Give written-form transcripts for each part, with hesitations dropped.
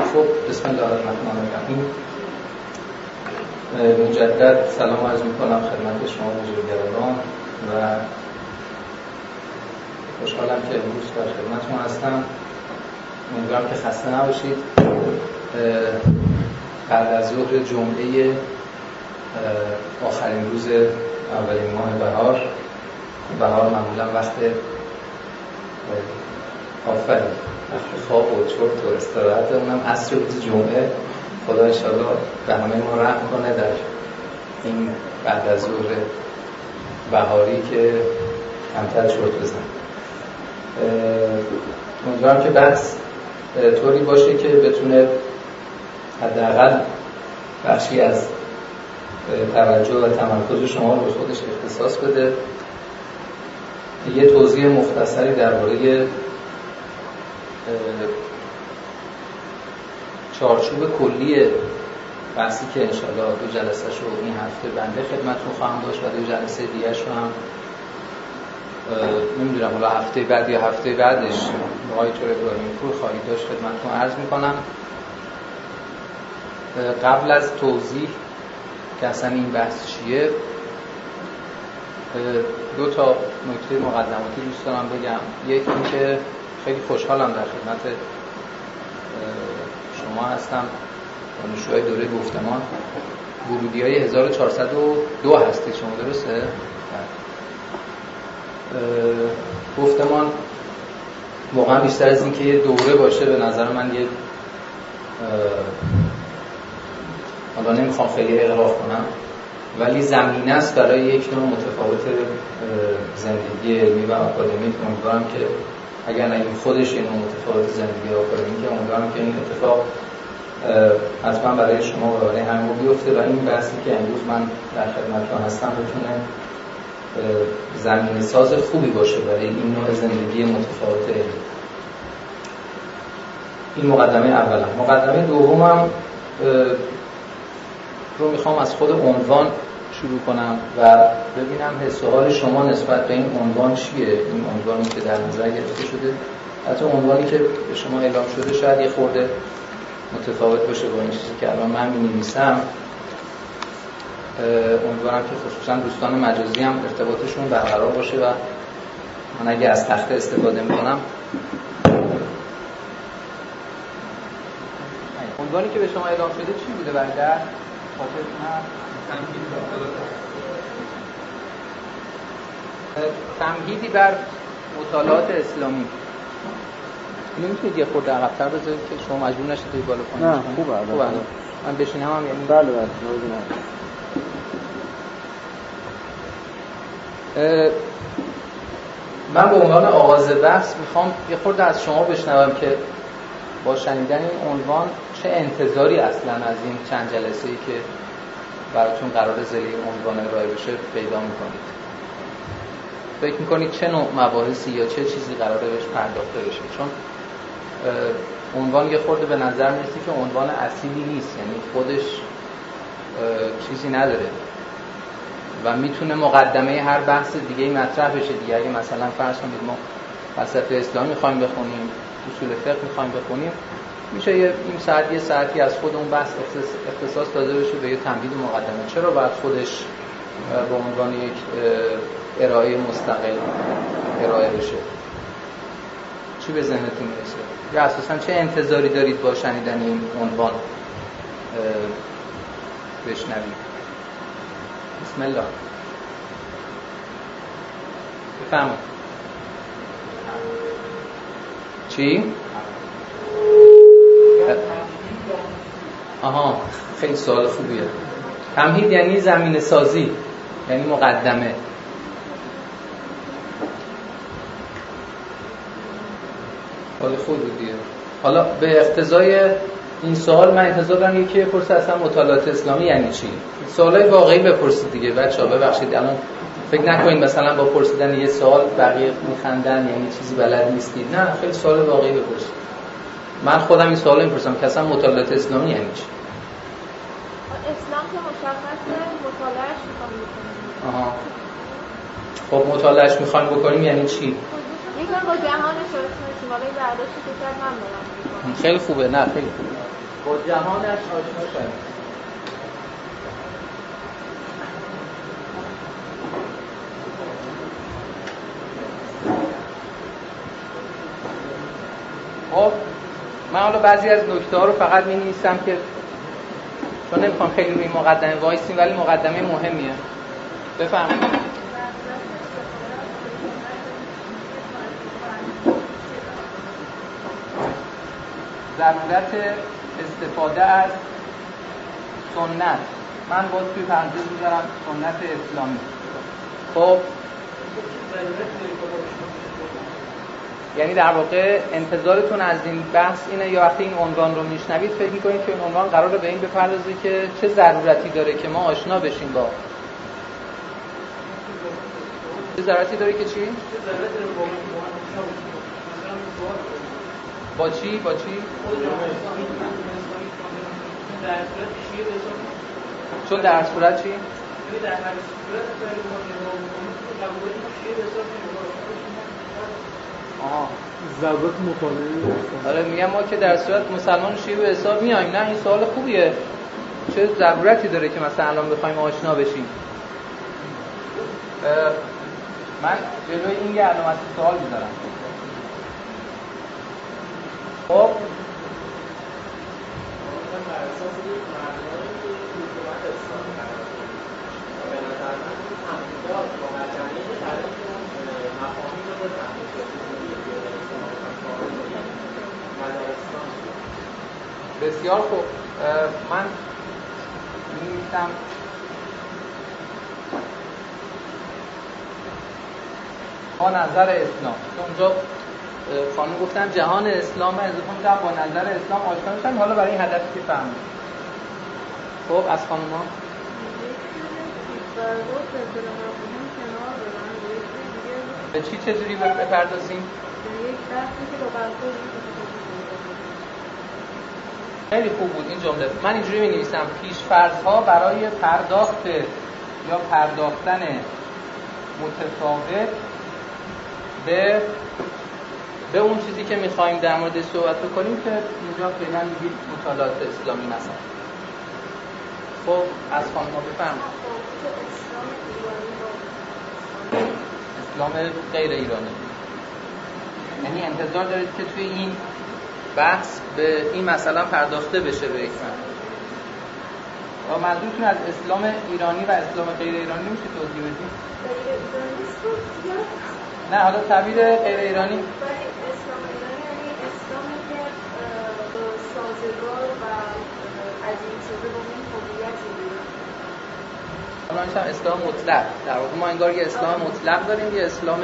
خب بسم الله الرحمن الرحیم. مجدد سلام عرض میکنم خدمت شما بزرگواران و خوشحالم که امروز در خدمتتون هستم. امیدوارم که خسته نباشید. بعد از ظهر جمعه آخرین روز اولین ماه بهار معمولا وقت خواب و چرت و استراحت، اونم عصر روز جمعه. خدا انشاءالله به همه ما رحم کنه در این بعد از ظهر بهاری که کمتر چرت بزن. امیدوارم که بحث طوری باشه که بتونه حداقل بخشی از توجه و تمرکز شما رو به خودش اختصاص بده. یه توضیح مختصری درباره چارچوب کلی بحثی که انشاءالله 2 جلسه شو این هفته بنده خدمتتون خواهم داشت و 2 جلسه دیگه شو هم نمیدونم حالا هفته بعد یا هفته بعدش آقای دکتر ابراهیمی پور خواهید داشت خدمتتون عرض میکنم. قبل از توضیح که اصلا این بحث چیه 2 تا نکته مقدماتی دوست دارم بگم. یک این که خیلی خوشحالم در خدمت شما هستم، دانشجوهای دوره گفتمان ورودی‌های 1402 هستید شما، درسته؟ گفتمان واقعا بیشتر از این که یه دوره باشه به نظر من یه حالا نمیخوام خیلی اغراق کنم ولی زمینه است برای یک نوع متفاوت زندگی علمی و آکادمیک. امیدوارم که اگر نه این خودش یه نوع متفاوت زندگی آکادمیک، امیدوارم که این اتفاق حتما برای شما و برای همه بیفته و این بحثی که امروز من در خدمتتون هستم بتونه زمینه ساز خوبی باشه برای این نوع زندگی متفاوت علمی. این مقدمه اولا. مقدمه دومم رو میخوام از خود عنوان شروع کنم و ببینم حس و حال شما نسبت به این عنوان چیه. این عنوانی که در نظر گرفته شده، حتی عنوانی که به شما اعلام شده شاید یه خورده متفاوت باشه با این چیزی که الان من می‌نویسم. امیدوارم که خصوصا دوستان مجازی هم ارتباطشون برقرار باشه و من اگه از تخته استفاده می‌کنم عنوانی که به شما اعلام شده چی بوده برادر؟ تمهیدی بر مطالعات اسلامی. اینو میتونید یه خورده عقب‌تر بذارید که شما مجبور نشید توی بالا پایین. نه خوبه من بشینم هم یعنی بله من به عنوان آغاز بحث میخوام یه خورده از شما بشنوم که با شنیدن این عنوان چه انتظاری اصلا از این چند جلسه‌ای که براتون قرار ذیل این عنوان ارائه بشه پیدا میکنید. فکر میکنید چه نوع مباحثی یا چه چیزی قراره بهش پرداخته بشه؟ چون عنوان یه خورده به نظر میاد که عنوان اصیلی نیست، یعنی خودش چیزی نداره و میتونه مقدمه هر بحث دیگه‌ای مطرح بشه دیگه. اگه مثلا فرض کنید ما فلسفه اسلامی می‌خوایم بخونیم، اصول فقه می‌خوایم بخونیم، میشه یه این ساعت یه ساعتی از خود اون بحث اختصاص داده بشه به یه تمهید مقدمه. چرا باید خودش به عنوان یک ارائه مستقل ارائه بشه؟ چی به ذهنتون میرسه؟ یا اساساً چه انتظاری دارید با شنیدن این عنوان بشنوید؟ بسم الله. بفرمایید. چی؟ آها، خیلی سوال خوبیه. تمهید یعنی زمینه سازی، یعنی مقدمه. حالا خود بودیه. حالا به اقتضای این سوال من انتظار دارم یکی بپرسه اصلا مطالعات اسلامی یعنی چی؟ سوالای واقعی بپرسید دیگه بچه‌ها. ببخشید الان فکر نکنید مثلا با پرسیدن یه سوال بقیه میخندن یعنی چیزی بلد نیستید. نه، خیلی سوال واقعی بپرسید. من خودم این سوالو میپرسم که اصلا مطالعات اسلامی یعنی چی؟ اسلام که مشخصه مطالعهش میخوایم بکنیم. آها. خب مطالعهش میخوایم بکنیم یعنی چی؟ یکم با جهان شروع کنیم. برای برداشتی که کرد من دارم. خیلی خوبه. نه خیلی خوبه. با جهانش آشنا شوید. خب من حالا بعضی از نکته‌ها رو فقط می‌نویسم که چون نمی‌خوام خیلی روی مقدمه وایسیم، ولی مقدمه مهمیه. بفرمایید. ضرورت استفاده از سنت، من باز توی پرانتز می‌ذارم سنت اسلامی. خب یعنی در واقع انتظارتون از این بحث اینه یا وقتی این عنوان رو میشنوید فکر می‌کنید که این عنوان قراره به این بپردازه که چه ضرورتی داره که ما آشنا بشیم با چه ضرورتی داره که چی؟ با چی؟ با چی؟ چون در صورت چی؟ ضرورت مطالعه. آره میگم ما که در صورت مسلمان شیعه به حساب میایم. نه این سوال خوبیه. چه ضرورتی داره که مثلا الان بخوایم آشنا بشیم؟ من جلوی این یه علامت سوال میذارم. خب بسیار خوب. من می‌نویسم با نظر اسلام. اونجا خانم گفتن جهان اسلام و اضافه می‌کنم با نظر اسلام آشنا بشن. حالا برای این هدفی که فهمید. خب از خانم‌ها به چی چجوری بپردازیم؟ خیلی خوب بود این جمله. من اینجوری می‌نویسم پیش‌فرض‌ها برای پرداخت یا پرداختن متفاوت به اون چیزی که می‌خوایم در موردش صحبت بکنیم که اینجا فعلا میگیم مطالعات اسلامی مثلا. خب از خانم‌ها بفرمایید. اسلام غیر ایرانی. یعنی انتظار دارید که توی این بحث به این مسئله پرداخته بشه به یک معنی. و منظورتون از اسلام ایرانی و اسلام غیر ایرانی میشه توضیح بدید؟ نه حالا تعبیر غیر ایرانی. اسلام ایرانی یعنی اسلامی که سازگار و عظیم شده با این هویت ایران. حالا میشه اسلام مطلق. در واقع ما انگار یه اسلام مطلق داریم، یه اسلام.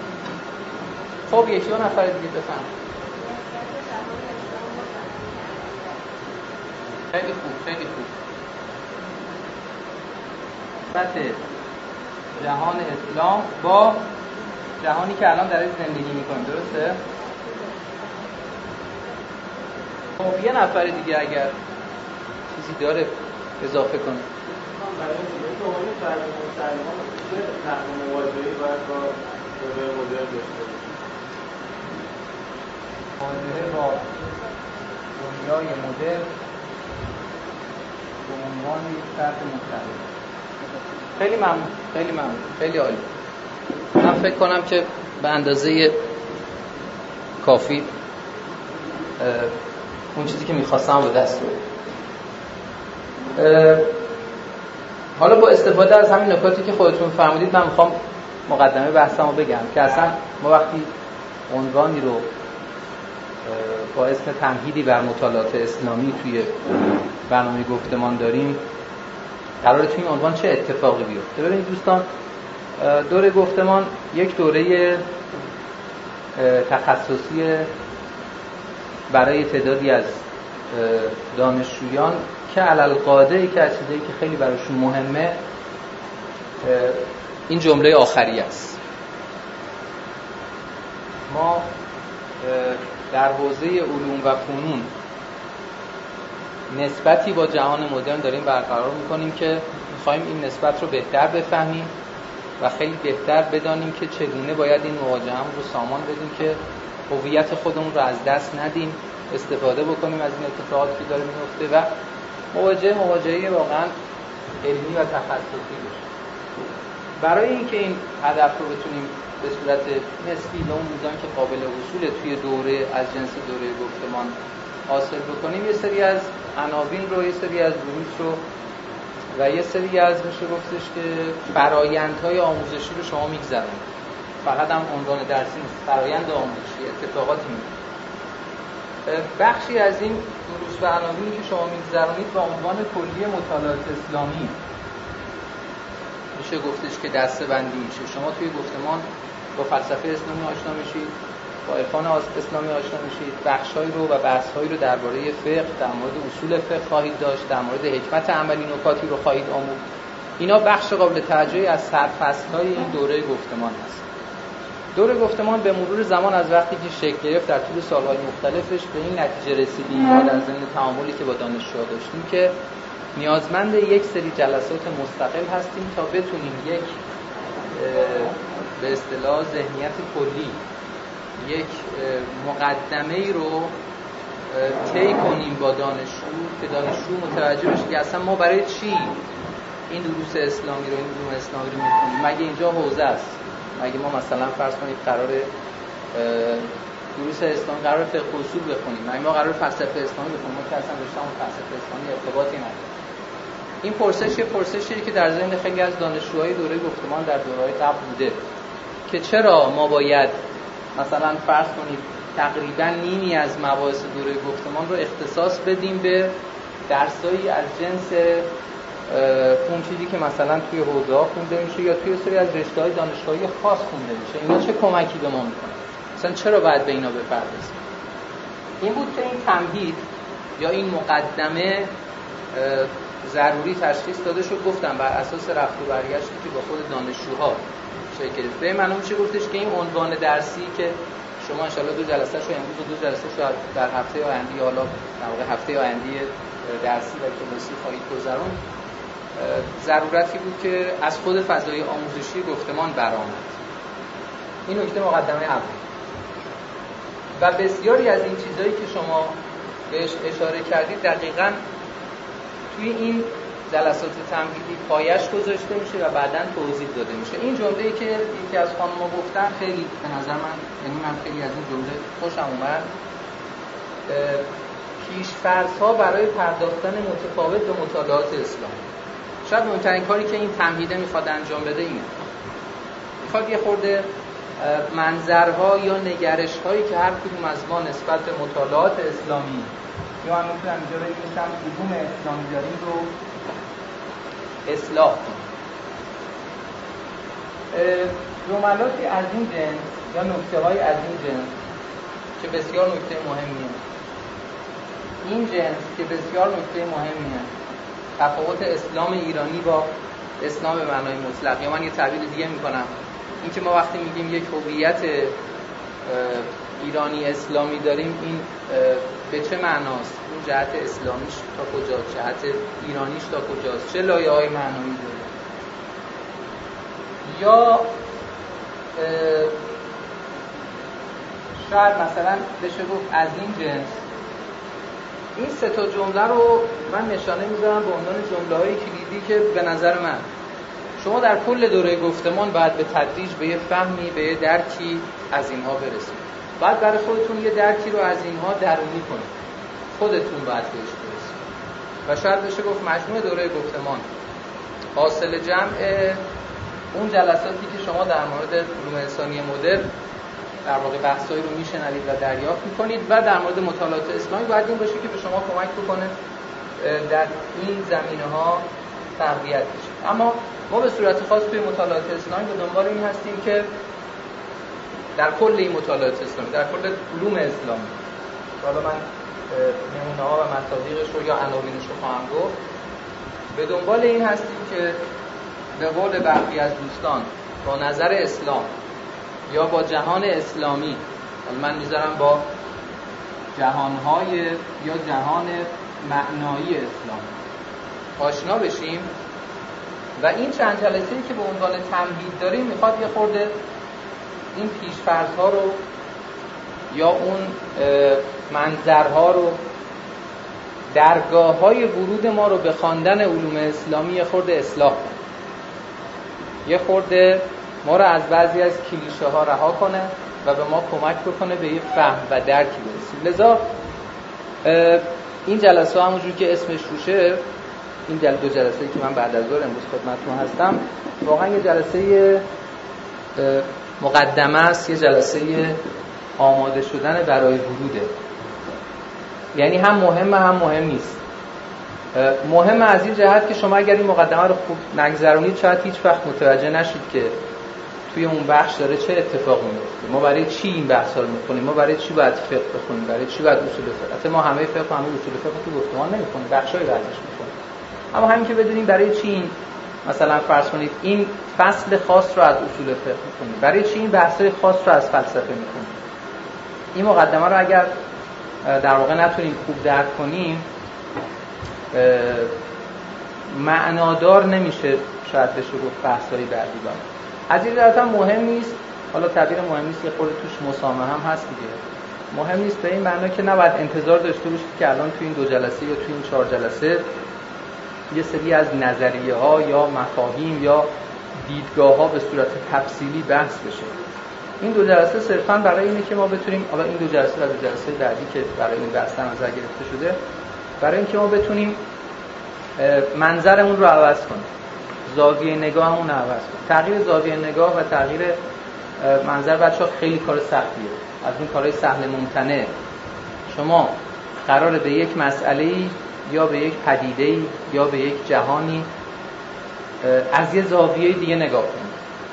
خب یکی دو نفر دیگه بفهم. خیلی خوب، خیلی خوب. نسبت جهان اسلام با جهانی که الان درش زندگی می‌کنیم، درسته؟ خب یه نفر دیگه اگر چیزی داره اضافه کنه. برای اینکه اون فرد مسلمان چه نحو مواجهه‌ای باید با دنیای مدرن داشته باشه؟ مواجهه با دنیای مدرن به عنوان یک فرد مختلف. خیلی ممنون، خیلی ممنون، خیلی عالی. من فکر کنم که به اندازه کافی اون چیزی که می‌خواستم به دست بیارم. حالا با استفاده از همین نکاتی که خودتون فرمودید من می‌خوام مقدمه بحثمو بگم که اصلا ما وقتی عنوانی رو با اسم تمهیدی بر مطالعات اسلامی توی برنامه گفتمان داریم قراره توی این عنوان چه اتفاقی بیفته. ببینید دوستان، دوره گفتمان یک دوره تخصصی برای تعدادی از دانشجویان که علالقاعده که از چیزایی که خیلی براشون مهمه این جمله آخری است. ما در حوزه علوم و فنون نسبتی با جهان مدرن داریم برقرار می‌کنیم که می‌خوایم این نسبت رو بهتر بفهمیم و خیلی بهتر بدانیم که چگونه باید این مواجهه‌مون رو سامان بدیم که هویت خودمون رو از دست ندیم استفاده بکنیم از این اتفاقاتی که داره میفته و مواجهه واقعا علمی و تخصصی بشه. برای اینکه این هدف رو بتونیم به صورت نسبی به اون میزان که قابل وصول توی دوره از جنس دوره گفتمان حاصل بکنیم، یه سری از عناوین رو، یه سری از دروس رو و یه سری از میشه گفتش که فرآیندهای آموزشی رو شما میگذرونید. فقط هم عنوان درسی نیست، فرآیند آموزشی، اتفاقاتی میفته. بخشی از این دروس و عناوینی که شما میگذرونید با عنوان کلی مطالعات اسلامی میشه گفتش که دسته‌بندی میشه. شما توی گفتمان با فلسفه اسلامی آشنا میشید، با عرفان اسلامی آشنا میشید، بخش‌هایی رو و بحث‌هایی رو درباره فقه، در مورد اصول فقه خواهید داشت، در مورد حکمت عملی نکاتی رو خواهید آموخت. اینا بخش قابل توجهی از سرفصل‌های این دوره گفتمان هست. دوره گفتمان به مرور زمان از وقتی که شکل گرفت در طول سال‌های مختلفش به این نتیجه رسیدیم ما در ضمن تعاملی که با دانشجوها داشتیم که نیازمند یک سری جلسات مستقل هستیم تا بتونیم یک به اصطلاح ذهنیت کلی، یک مقدمه‌ای رو طی کنیم با دانشجو که دانشجو متوجه بشه که اصلا ما برای چی این دروس اسلامی رو، این علوم اسلامی رو می‌خونیم. مگه اینجا حوزه است؟ مگه ما مثلا فرض کنید قرار دروس اسلامی قرار فقه اصول بخونیم، مگه ما قرار فلسفه اسلامی بخونیم؟ ما که اصلا رشته‌مون فلسفه اسلامی ارتباطی نداره. این پرسشی که در ذهن خیلی از دانشجوهای دوره گفتمان در دوره‌های قبل بوده که چرا ما باید مثلا فرض کنید تقریبا نیمی از مباحث دوره گفتمان رو اختصاص بدیم به درسایی از جنس اون چیزی که مثلا توی حوزه‌ها خونده میشه یا توی سری از رشته‌های دانشگاهی خاص خونده میشه. اینا چه کمکی به ما میکنه؟ مثلا چرا باید به اینا بپردازیم؟ این بود که این تمهید یا این مقدمه ضروری تشخیص داده شد. گفتم بر اساس رفت و برگشتی که با خود دانشجوها شکل گرفت. به معنی میشه گفتش که این عنوان درسی که شما ان شاءالله 2 جلسه شو امروز و 2 جلسه شو در هفته آینده، حالا در واقع هفته آینده درسی و کلاسی خواهید گذرون، ضرورتی بود که از خود فضای آموزشی گفتمان برآمد. این نکته مقدمه اول. و بسیاری از این چیزایی که شما بهش اشاره کردید دقیقاً توی این جلسات تمهیدی پایش گذاشته میشه و بعداً توضیح داده میشه. این جمله‌ای که یکی از خانم‌ها گفتن خیلی به نظر من، یعنی من خیلی از این جمله خوشم اومد. پیش‌فرض‌ها برای پرداختن متفاوت به مطالعات اسلامی. شاید مهمترین کاری که این تمهیده میخواد انجام بده اینه. میخواد یه خورده منظرها یا نگرش‌هایی که هر کدوم از ما نسبت به مطالعات اسلامی یا من میتونم اینجا بگم علوم اسلامی داریم رو اصلاح کنیم. جملاتی از این جنس یا نکته‌های از این جنس که بسیار نکته مهمیه، این جنس که بسیار نکته مهمیه، تفاوت اسلام ایرانی با اسلام به معنای مطلق، یا من یه تعبیر دیگه میکنم، این که ما وقتی میگیم یک هویت ایرانی اسلامی داریم، این به چه معناست؟ اون جهت اسلامیش تا کجاست؟ جهت ایرانیش تا کجاست؟ چه لایه‌های معنایی داره؟ یا شاید مثلا بشه گفت از این جنس این 3 تا جمله رو من نشانه میذارم به عنوان جمله‌های کلیدی که به نظر من شما در کل دوره گفتمان باید به تدریج به یه فهمی، به یه درکی از اینها برسید. باید برای خودتون یه درکی رو از اینها درونی کنید. خودتون باید بهش برسید. و شاید بشه گفت مجموع دوره گفتمان حاصل جمع اون جلساتی که شما در مورد علوم انسانی مدرن در واقع بحثایی رو میشنوید و دریافت میکنید و در مورد مطالعات اسلامی باید این باشه که به شما کمک بکنه در این زمینه‌ها تقویت بشید. اما ما به صورت خاص توی مطالعات اسلامی به دنبال این هستیم که در کل این مطالعات اسلامی، در کل علوم اسلامی، حالا من نمونه‌ها و مصادیقش رو یا عناوینش رو خواهم گفت، به دنبال این هستیم که به قول برخی از دوستان با نظر اسلام یا با جهان اسلامی، من میذارم با جهانهای یا جهان معنایی اسلام آشنا بشیم و این چند جلسه‌ای که به عنوان تمهید داریم میخواد یه خورده این پیش‌فرض‌ها رو یا اون منظرها رو، درگاه‌های ورود ما رو به خواندن علوم اسلامی یه خورده اصلاح کنه، یه خورده ما رو از بعضی از کلیشه ها رها کنه و به ما کمک بکنه به یه فهم و درکی برسیم. لذا این جلسه همونجور که اسمش روشه، این دو جلسه‌ای که من بعد از ظهر امروز خدمتتون هستم، واقعا یه جلسه مقدمه است، یه جلسه آماده شدن برای وروده. یعنی هم مهمه هم مهم نیست. مهمه از این جهت که شما اگر این مقدمه رو خوب نگذرونید شاید هیچ وقت متوجه نشید که توی اون بخش داره چه اتفاقی میفته. ما برای چی این بحثا رو می‌خونیم؟ ما برای چی باید فقه بخونیم؟ برای چی باید اصول فقه؟ البته ما همه فقه و همه اصول فقه تو گفتمان نمی‌خونیم، بخشای ازش می‌خونیم. اما همین که بدونیم برای چی این، مثلا فرض کنید این فصل خاص رو از اصول فقه می‌خونیم، برای چی این بحث‌های خاص رو از فلسفه می‌خونیم. این مقدمه رو اگر در واقع نتونیم خوب درک کنیم، معنادار نمیشه، شاید بشه گفت بحث‌های بعدی داره. از این جهت هم مهم نیست، حالا تعبیر مهم نیست یه خورده توش مسامحه هم هست دیگه. مهم نیست به این معنی که نباید انتظار داشته باشید که الان تو این 2 جلسه یا تو این 4 جلسه یه سری از نظریه‌ها یا مفاهیم یا دیدگاه‌ها به صورت تفصیلی بحث بشه. این 2 جلسه صرفاً برای اینه که ما بتونیم، حالا این 2 جلسه و 2 جلسه بعدی که برای این بحث در نظر گرفته شده، برای اینکه ما بتونیم منظرمون رو عوض کنیم، زاویه نگاهمون رو عوض کنیم. تغییر زاویه نگاه و تغییر منظر بچه‌ها خیلی کار سختیه، از اون کارهای سهل ممتنع. شما قراره به یک مسئله‌ای یا به یک پدیده‌ای یا به یک جهانی از یه زاویه دیگه نگاه کنید.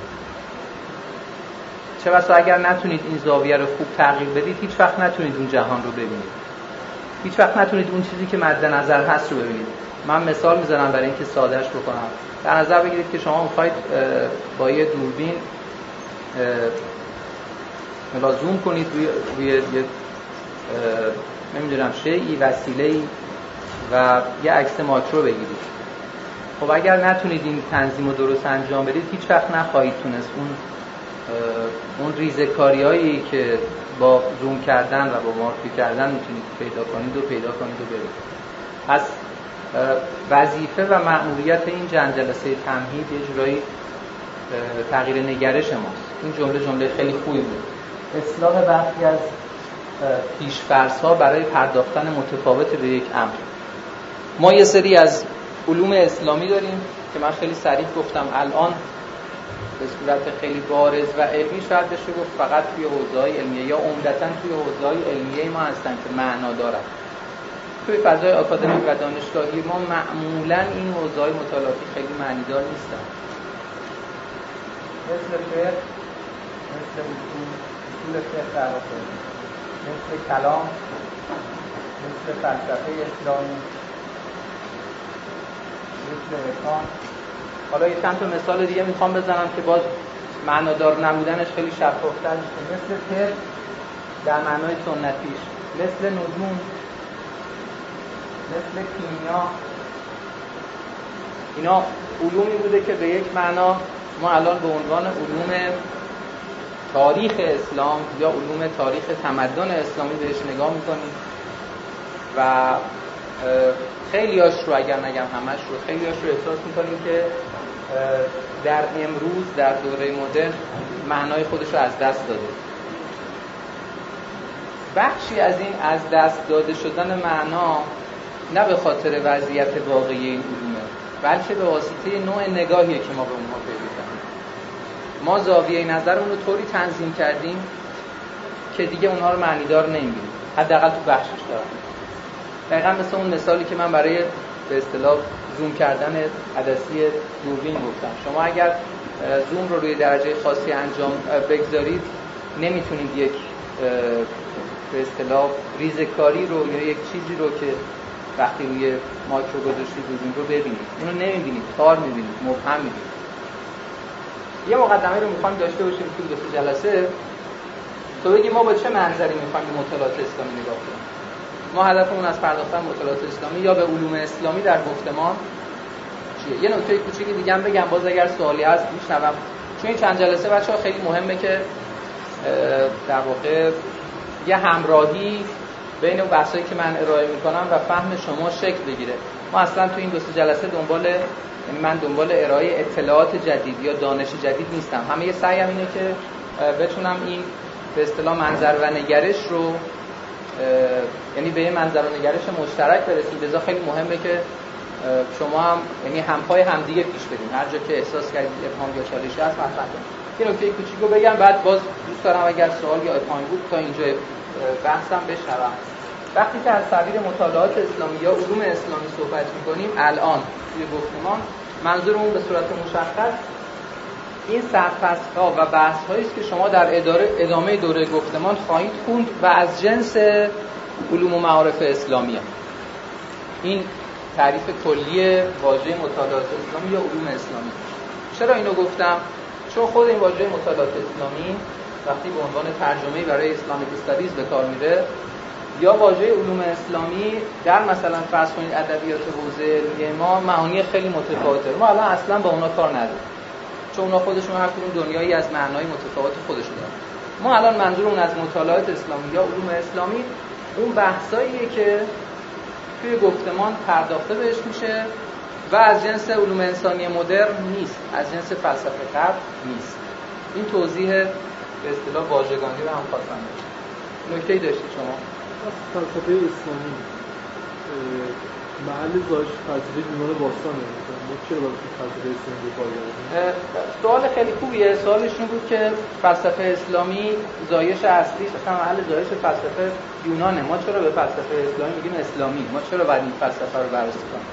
چه بسا اگر نتونید این زاویه رو خوب تغییر بدید، هیچ وقت نتونید اون جهان رو ببینید، هیچ وقت نتونید اون چیزی که مد نظر هست رو ببینید. من مثال میزنم برای اینکه سادهش بکنم. در نظر بگیرید که شما میخواید با یه دوربین زوم کنید روی یه نمیدونم شیئی، وسیله‌ای و یه عکس ماکرو بگیرید. خب اگر نتونید این تنظیم رو درست انجام بدید، هیچ وقت نخواهید تونست اون ریزه‌کاری‌هایی که با زوم کردن و با مارکی کردن میتونید پیدا کنید و ببینید. پس وظیفه و مأموریت این جلسه تمهید یه جورایی تغییر نگرش ماست. این جمله خیلی خوبی بود. اصلاح برخی از پیش‌فرض‌ها برای پرداختن متفاوت به یک امر. ما یه سری از علوم اسلامی داریم که من خیلی صریح گفتم الان به صورت خیلی بارز و علمی شاید بشه گفت فقط توی حوزه‌های علمیه یا عمدتاً توی حوزه‌های علمیه ما هستن که معنا دارن. توی فضای آکادمیک و دانشگاهی ما معمولاً این حوزه‌های مطالعاتی خیلی معنیدار نیستن. مثل فقه، مثل اصول فقه در واقع، مثل کلام، مثل فلسفه اسلامی، مثل ارکان. حالا یه چند تا مثال دیگه میخوام بزنم که باز معنادار نبودنش خیلی شفافتر میشه. مثل طب در معنای سنتیش، مثل نجوم، مثل کیمیا. اینا علومی بوده که به یک معنا ما الان به عنوان علوم تاریخ اسلام یا علوم تاریخ تمدن اسلامی بهش نگاه میکنیم و خیلیاش رو، اگر نگم همش رو، خیلیاش رو احساس میکنیم که در امروز در دوره مدرن معنای خودش رو از دست داده. بخشی از این از دست داده شدن معنا نه به خاطر وضعیت واقعی این علومه، بلکه به واسطه نوع نگاهیه که ما به اونها پیدا کردیم. ما زاویه نظرمون رو طوری تنظیم کردیم که دیگه اونها رو معنیدار نمی‌بینیم، حداقل تو بخشش دارن. دقیقاً مثل اون مثالی که من برای به اصطلاح زوم کردن عدسی دوربین گفتم. شما اگر زوم رو روی درجه خاصی انجام بگذارید، نمیتونید یک به اصطلاح ریزه‌کاری رو یا یک چیزی رو که وقتی روی ماکرو گذاشتید دوربین رو ببینید. اونو نمیبینید، تار میبینید، مبهم میبینید. یه مقدمه رو میخوایم داشته باشیم توی 2 جلسه تو بگیم ما با چه منظری میخوایم به مطالعات اسلامی نگاه کنیم. ما هدفمون از پرداختن مطالعات اسلامی یا به علوم اسلامی در گفتمان چیه؟ یه نکته کوچیکی دیگه هم بگم، باز اگر سوالی هست میشنوم. چون این چند جلسه بچه‌ها خیلی مهمه که در واقع یه همراهی بین اون بحثایی که من ارائه میکنم و فهم شما شکل بگیره. ما اصلا تو این 2-3 جلسه من دنبال ارائه اطلاعات جدید یا دانش جدید نیستم. همه سعیم اینه که بتونم این به اصطلاح منظر و نگرش رو یعنی به منظر و نگرش مشترک برسیم. لذا خیلی مهمه که شما هم یعنی همپای همدیگه پیش بریم. هر جا که احساس کردید ابهام یا چالشی هست مطرح کنید. یه نکته کوچیکو بگم، بعد باز دوست دارم اگر سوال یا ابهامی بود تا اینجا بحثم بشنوم. وقتی که از تعبیر مطالعات اسلامی یا علوم اسلامی صحبت می‌کنیم الان توی گفتمان، منظورمون به صورت مشخص این سرفصل‌ها و بحث‌هایی است که شما در ادامه دوره گفتمان خواهید خوند و از جنس علوم و معارف اسلامیه. این تعریف کلی واژه مطالعات اسلامی یا علوم اسلامی. چرا اینو گفتم؟ چون خود این واژه مطالعات اسلامی وقتی به عنوان ترجمه‌ای برای اسلامیک استادیز به کار میره یا واژه علوم اسلامی در مثلا فرض کنید ادبیات حوزه علمی ما معانی خیلی متفاوته. ما الان اصلا با اونا کار نداریم، چون اونا خودشون هر کدوم دنیایی از معنای متفاوت خودشون دارن. ما الان منظورمون از مطالعات اسلامی یا علوم اسلامی اون بحثاییه که توی گفتمان پرداخته بهش میشه و از جنس علوم انسانی مدرن نیست، از جنس فلسفه غرب نیست. این توضیح به اصطلاح واژگانی رو هم خواستم بگم. نکته‌ای داشتید شما؟ فلسفه اسلامی محل زایش فلسفه یونان باستانه. چرا باید فلسفه اسلامی رو کار کنیم؟ سوال خیلی خوبیه. سوالش این بود که فلسفه اسلامی زایش اصلیش اصلا محل زایش فلسفه یونانه. ما چرا به فلسفه اسلامی میگیم اسلامی؟ ما چرا باید این فلسفه رو بررسی کنیم؟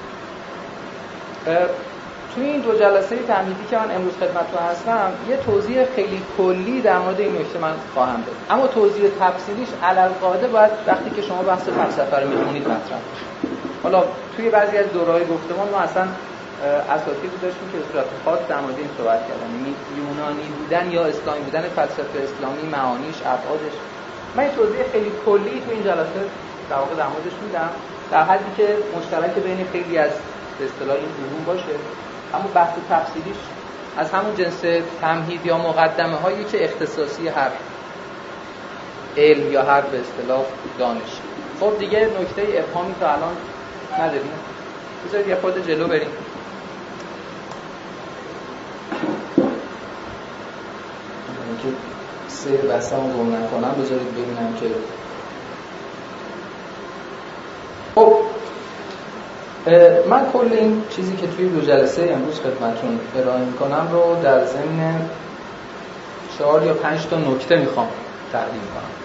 توی این 2 جلسه تمهیدی که من امروز خدمتتون هستم یه توضیح خیلی کلی در مورد این نکته من خواهم داد، اما توضیح تفصیلیش علالقاعده باید وقتی که شما بحث فلسفه رو می‌خونید مطرح بشه. حالا توی بعضی از دوره‌های گفتمان ما اصلا اساتیدی داشتیم که به صورت خاص در مورد این صحبت کردن، یعنی یونانی بودن یا اسلامی بودن فلسفه اسلامی، معانیش، ابعادش. من این توضیح خیلی کلی توی این جلسه در واقع در موردش میدم در حدی که مشترک بین خیلی از به اصطلاح این علوم باشه، اما بحث تفصیلیش از همون جنس تمهید یا مقدمه هایی که اختصاصی هر علم یا هر به اصطلاح دانش. خب دیگه نکته ابهامی تا الان نداریم، بذارید یه خورده جلو بریم. که سیر بحثمو گم نکنم بذارید ببینم که خب من کل این چیزی که توی 2 جلسه امروز خدمتتون ارائه میکنم رو در ضمن 4 یا 5 تا نکته میخوام تقدیم کنم.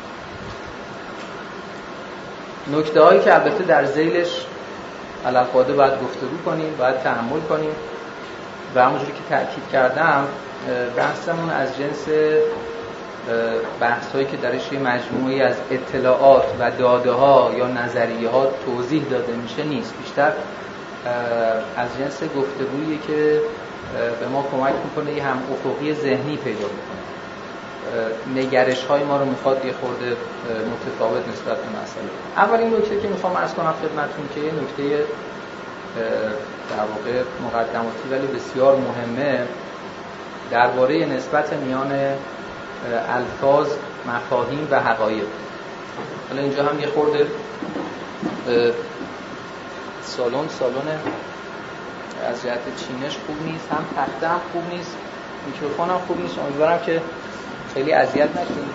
نکته هایی که البته در ذیلش علالقاعده باید گفتگو کنیم، باید تأمل کنیم و همونجوری که تأکید کردم بحثمون از جنس بحث هایی که درش یه مجموعی از اطلاعات و داده ها یا نظریه ها توضیح داده میشه نیست، بیشتر از جنس گفتگویی که به ما کمک میکنه یه هم افقی ذهنی پیدا بکنه، نگرش های ما رو میخواد یه خورده متفاوت نسبت به مسئله. اولین نکته که میخوام عرض کنم خدمتتون که یه نکته در واقع مقدماتی ولی بسیار مهمه درباره نسبت میان الفاظ، مفاهیم و حقایق. حالا اینجا هم یه خورده سالن از جهت چینش خوب نیست، هم تخته هم خوب نیست، میکروفون هم خوب نیست. امیدوارم که خیلی اذیت نشید.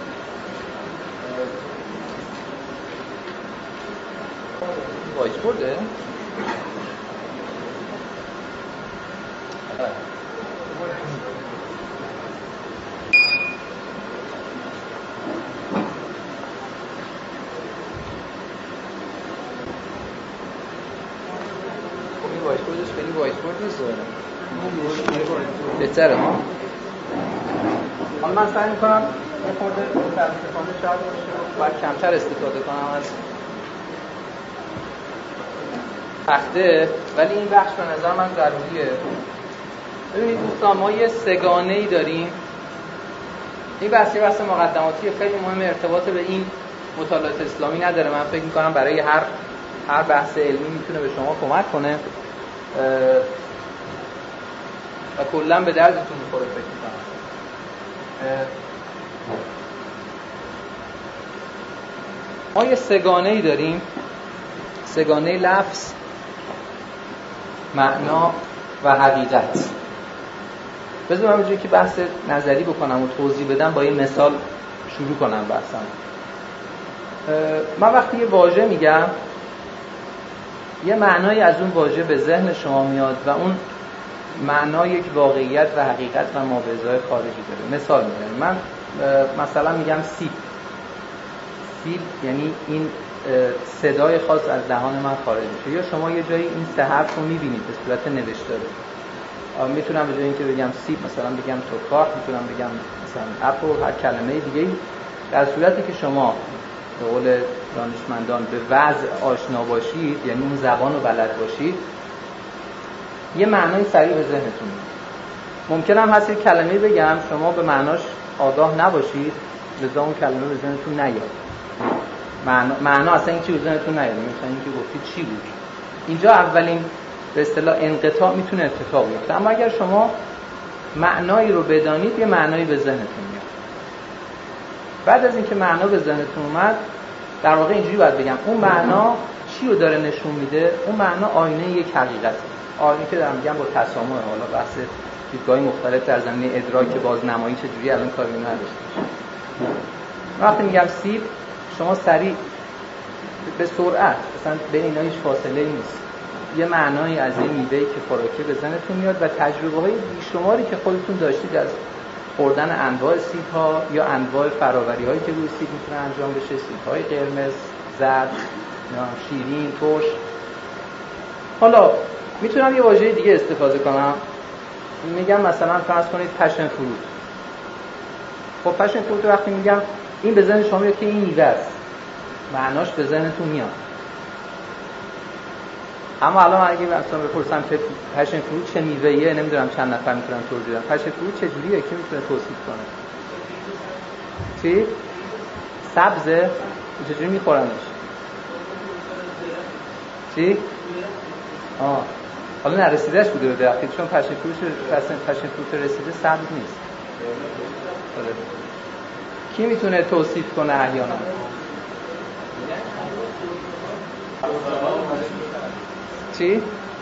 وایس بورده؟ وایسبورد نیست بهتره ها. حالا من سعی میکنم یه خورده متاسفانه شاید باشه باید کمتر استفاده کنم از تخته، ولی این بخش به نظر من ضروریه. ببینید دوستان، ما یه سگانه‌ای داریم. این بحث مقدماتی خیلی مهم، ارتباط به این مطالعات اسلامی نداره. من فکر میکنم برای هر بحث علمی میتونه به شما کمک کنه و کلا به دردتون میخوره فکر میکنم. ما یه سگانه‌ای داریم، سگانه لفظ، معنا و حقیقت. بذار من اونجوری که بحث نظری بکنم و توضیح بدم با یه مثال شروع کنم بحثم. من وقتی یه واژه میگم یه معنایی از اون واژه به ذهن شما میاد و اون معنا یک واقعیت و حقیقت و مابعضای خارجی داره. مثال میزنم، من مثلا میگم سیب. سیب یعنی این صدای خاص از دهان من خارج میشه. یا شما یه جایی این سه حرف رو میبینید به صورت نوشته. میتونم به جای اینکه بگم سیب مثلا بگم تفاح، میتونم بگم مثلا اپل، هر کلمه دیگه. در صورتی که شما به قول دانشمندان به وضع آشنا باشید، یعنی اون زبان رو بلد باشید، یه معنای سریع به ذهنتون میاد. ممکن هم هست یک کلمه بگم شما به معناش آگاه نباشید، لذا اون کلمه به ذهنتون نیاد. معنا اصلا این چی به ذهنتون نیاد، مثلا اینکه گفتید چی بود. اینجا اولین به اصطلاح انقطاع میتونه اتفاق بیفته. اما اگر شما معنایی رو بدانید، یه معنایی به ذهنتون میاد. بعد از اینکه معنا به ذهنتون اومد، در واقع اینجوری باید بگم اون معنا چی رو داره نشون میده؟ اون معنا آینه یک حقیقته. آینه که دارم میگم با تسامح، حالا بحث دیدگاهی مختلف در زمینه ادراک بازنمایی چجوری الان کاری نداشته. وقتی میگم سیب، شما سریع به سرعت مثلا بین اینا هیچ فاصله نیست، یه معنایی از این میوه‌ای که خوراکی به ذهنتون میاد و تجربه‌های بیشماری که خودتون داشتید از خوردن انواع سیب‌ها یا انواع فراوری‌هایی که روی سیب میتونه انجام بشه، سیب‌های قرمز، زرد، شیرین، ترش. حالا میتونم یه واژه دیگه استفاده کنم، میگم مثلا فرض کنید پشن فروت. خب پشن فروت وقتی میگم این به ذهن شما میاد که این میوه است، معناش به ذهنتون میاد. اما الان اگه مثلا بپرسم که پشن فروت چه میوه‌ایه، نمیدونم چند نفر میتونن توضیح بدن. پشن فروت چه جوریه؟ کی میتونه توصیف کنه؟ چی؟ سبزه؟ چجوری میخورنش؟ چی؟ حالا نرسیدهش بوده به درخت، چون پشن فروت رسیده سبز نیست. کی میتونه توصیف کنه احیانا؟ چی؟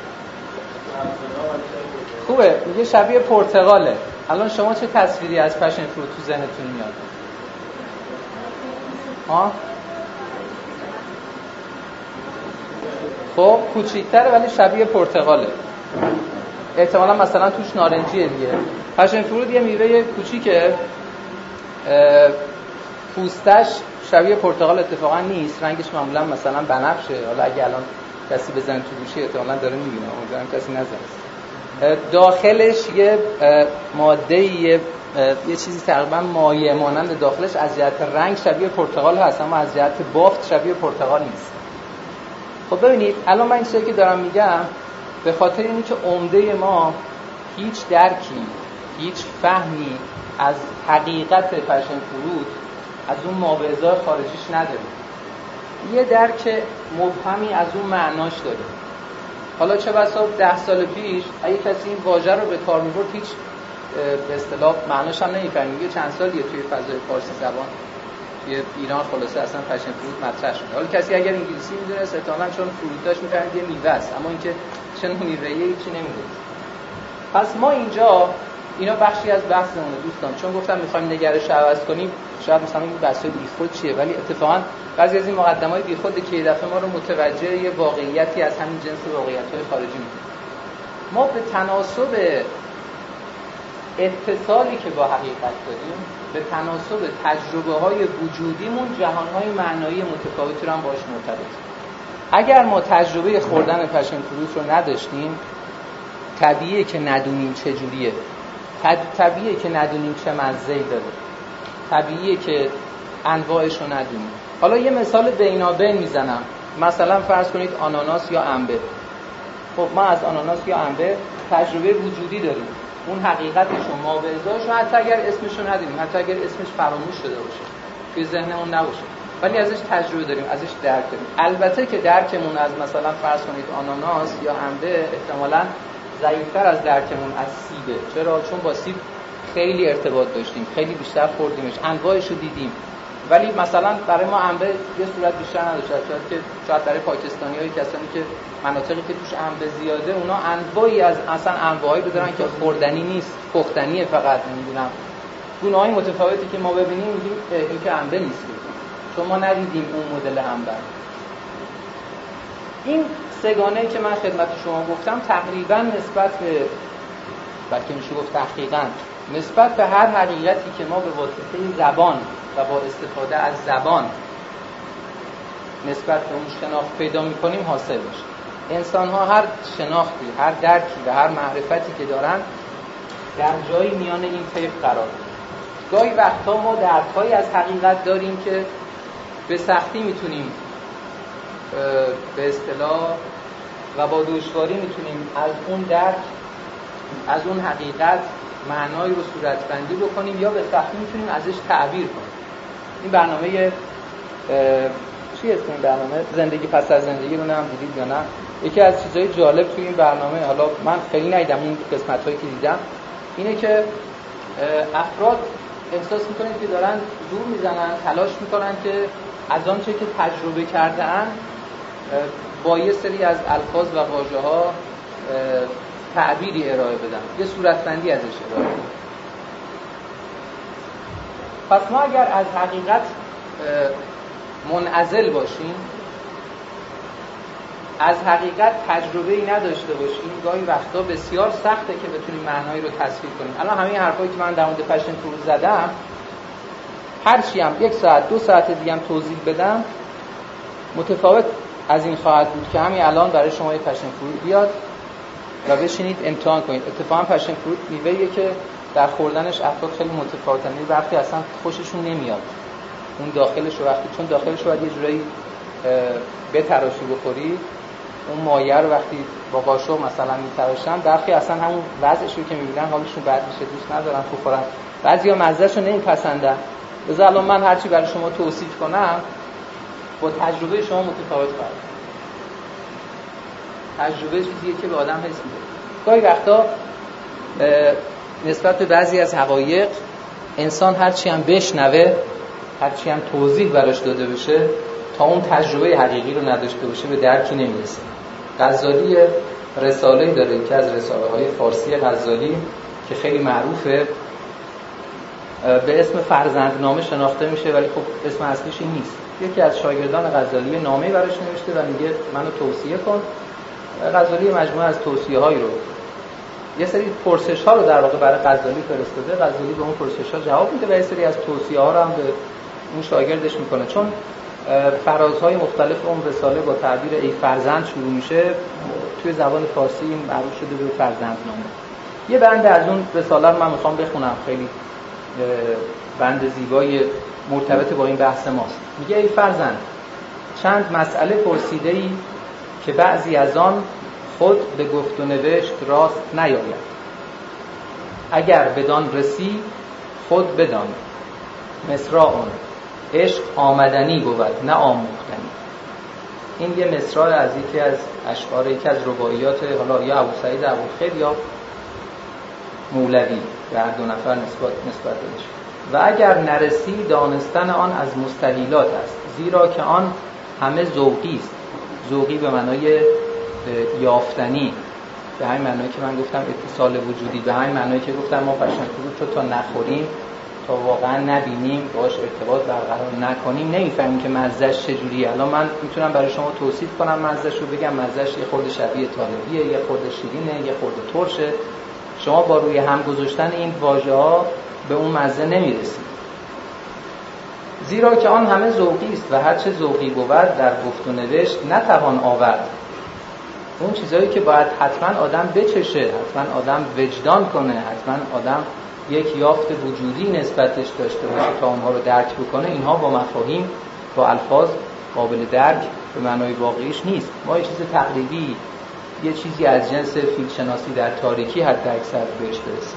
خوبه، میگه شبیه پرتقاله. الان شما چه تصویری از پشن فروت تو ذهنتون میاد؟ خب کوچیک‌تره ولی شبیه پرتقاله. احتمالاً مثلا توش نارنجیه دیگه. پشن فروت یه میوه کوچیکه، پوستش شبیه پرتقال اتفاقا نیست، رنگش معمولا مثلا بنفشه. حالا اگه الان کسی بزنه تو گوشی احتمالاً داره میبینه، امیدوارم کسی نزنه. داخلش یه ماده، یه چیزی تقریبا مایع مانند داخلش از جهت رنگ شبیه پرتقال هست، اما از جهت بافت شبیه پرتقال نیست. خب ببینید الان من این چیزی که دارم میگم به خاطر اینه که عمده ما هیچ درکی، هیچ فهمی از حقیقت پشن فروت، از اون مابعضای خارجیش نداریم. یه درک مبهمی از اون معناش داریم. حالا چه بسا 10 سال پیش اگه کسی این واژه رو به کار می‌برد، هیچ به اصطلاح معناش هم نمی‌فهمید. یه چند سالیه توی فضای فارسی زبان توی ایران خلاصه اصلا پشن فروت مطرح شده. حالا کسی اگر انگلیسی می‌دونست احتمالاً چون فروت داشت می‌فهمید یه میوه است، اما اینکه چه میوه‌ایه هیچی نمی‌دونست. پس ما اینجا اینا بخشی از بحثمونه دوستان، چون گفتم می‌خوایم نگرش عوض کنیم. شاید مثلا این بحث‌های بیخود چیه، ولی اتفاقاً بعضی از این مقدمات بیخوده که یه دفعه ما رو متوجه یه واقعیتی از همین جنس واقعیت‌های خارجی می‌کنه. ما به تناسب اتصالی که با حقیقت داریم، به تناسب تجربه‌های وجودیمون، جهان‌های معنایی متفاوتی رو هم باهاش مرتبطیم. اگر ما تجربه خوردن پشن فروت رو نداشتیم، طبیعیه که ندونیم چه جوریه، طبیعیه که ندونیم چه مزه‌ای داره، طبیعیه که انواعش رو ندونیم. حالا یه مثال بینابین میزنم، مثلا فرض کنید آناناس یا انبه. خب ما از آناناس یا انبه تجربه وجودی داریم، اون حقیقتش و مابعضاش رو حتی اگر اسمش رو ندونیم، حتی اگر اسمش فراموش شده باشه، توی ذهنمون نباشه، ولی ازش تجربه داریم، ازش درک داریم. البته که درکمون از مثلا فرض کنید آناناس یا انبه احتمالاً ضعیف‌تر از درکمون از سیبه. چرا؟ چون با سیب خیلی ارتباط داشتیم، خیلی بیشتر خوردیمش، انواعش رو دیدیم. ولی مثلا برای ما انبه یه صورت بیشتر نداشته، شاید برای پاکستانی‌های کسانی که مناطقی که توش انبه زیاده اونا انواعی از اصلا انواعی دارن که خوردنی نیست، پختنیه فقط، نمیدونم گونه‌های متفاوتی که ما ببینیم میگیم این که انبه نیست، چون ما ندیدیم اون مدل انبه. این سگانه‌ای که من خدمت شما گفتم تقریبا نسبت به، بلکه میشه گفت تحقیقاً نسبت به هر حقیقتی که ما به واسطه زبان و با استفاده از زبان نسبت به اون شناخت پیدا می‌کنیم حاصل میشه. انسان‌ها هر شناختی، هر درکی و هر معرفتی که دارن در جایی میان این طیف قرار دارن. گاهی وقتا ما درک‌هایی از حقیقت داریم که به سختی میتونیم به اصطلاح و با دشواری میتونیم از اون درک، از اون حقیقت معنایی رو صورتبندی بکنیم یا به سختی میتونیم ازش تعبیر کنیم. این برنامه چی اسم این برنامه؟ زندگی پس از زندگی رو هم دیدید یا نه؟ یکی از چیزهای جالب توی این برنامه، حالا من خیلی ندیدم اون قسمت‌هایی که دیدم، اینه که افراد احساس میکنن که دارن زور میزنن، تلاش میکنن که از آنچه که تجربه کرده‌اند با یه سری از الفاظ و واژه‌ها تعبیری ارائه بدن، یه صورتبندی ازش ارائه بدن. پس ما اگر از حقیقت منعزل باشیم، از حقیقت تجربه‌ای نداشته باشیم، گاهی وقتا بسیار سخته که بتونیم معنایی رو تصویر کنیم. الان همه این حرفایی که من در مورد پشن فروت زدم، هرچی هم 1 ساعت 2 ساعت دیگه هم توضیح بدم متفاوت از این خواهد بود که همین الان برای شما یه پشن فروت بیاد و بشینید امتحان کنید. اتفاقا پشن فروت میوه‌ایه که در خوردنش افراد خیلی متفاوتن. وقتی اصلا خوششون نمیاد اون داخلش رو، وقتی چون داخلش رو باید یه جورایی بتراشی بخوری، اون مایه رو وقتی با قاشق مثلا میتراشن، برخی اصلا همون وضعش رو که میبینن حالشون بد میشه، دوست ندارن بخورن، بعضیا مزه‌شو نمیپسندن. لذا الان من هرچی برای شما توصیف کنم با تجربه شما متفاوت خواهد. تجربه چیزیه که به آدم حس میده. گاهی وقتا نسبت به بعضی از حقایق انسان هرچی هم بشنوه، هرچی هم توضیح براش داده بشه، تا اون تجربه حقیقی رو نداشته باشه به درکی نمیرسه. غزالی رساله‌ای داره که از رساله‌های فارسی غزالی که خیلی معروفه، به اسم فرزندنامه شناخته میشه، ولی خب اسم اصلیش این نیست. یکی از شاگردان غزالی نامه‌ای براش نوشته و میگه منو توصیه کن. غزالی مجموعه از توصیه‌هایی رو، یه سری پرسش‌ها رو در واقع برای غزالی فرستاده، غزالی به اون پرسش‌ها جواب میده و یه سری از توصیه‌ها رو هم به اون شاگردش میکنه. چون فرازهای مختلف اون رساله با تعبیر ای فرزند شروع میشه، توی زبان فارسی معروف شده به فرزندنامه. یه بند از اون رساله رو من میخوام بخونم، خیلی بند زیبای مرتبط با این بحث ماست. میگه ای فرزند، چند مسئله پرسیده‌ای که بعضی از آن خود به گفت و نوشت راست نیاید. اگر بدان رسی خود بدان، مصراع عشق آمدنی بود نه آموختنی. این یه مصرع از یکی از اشعار یکی از رباعیات حالا یا ابوسعید ابوالخیر یا مولوی، به هر دو نفر نسبت بهش. و اگر نرسی دانستن آن از مستحیلات است، زیرا که آن همه ذوقی است. ذوقی به معنای یافتنی، به همین معنایی که من گفتم اتصال وجودی، به همین معنایی که گفتم ما پشن فروت رو تا نخوریم، تا واقعا نبینیم، باش ارتباط برقرار نکنیم، نمیفهمیم که مزه‌اش چجوریه. الان من میتونم برای شما توصیف کنم مزه‌اش رو، بگم مزه‌اش یه خورده شبیه طالبیه، یه خورده شیرینه، یه خورده ترشه. شما با روی هم گذاشتن این واژه‌ها به اون مزه نمیرسید. زیرا که آن همه ذوقی است و هر چه ذوقی بود در گفت و نوشت نتوان آورد. اون چیزایی که باید حتما آدم بچشه، حتما آدم وجدان کنه، حتما آدم یک یافت وجودی نسبتش داشته باشه تا اونها رو درک بکنه، اینها با مفاهیم، با الفاظ قابل درک به معنای واقعیش نیست. ما یه چیز تقریبی، یه چیزی از جنس فیلمشناسی در تاریکی حد اکثر بهش برسیم.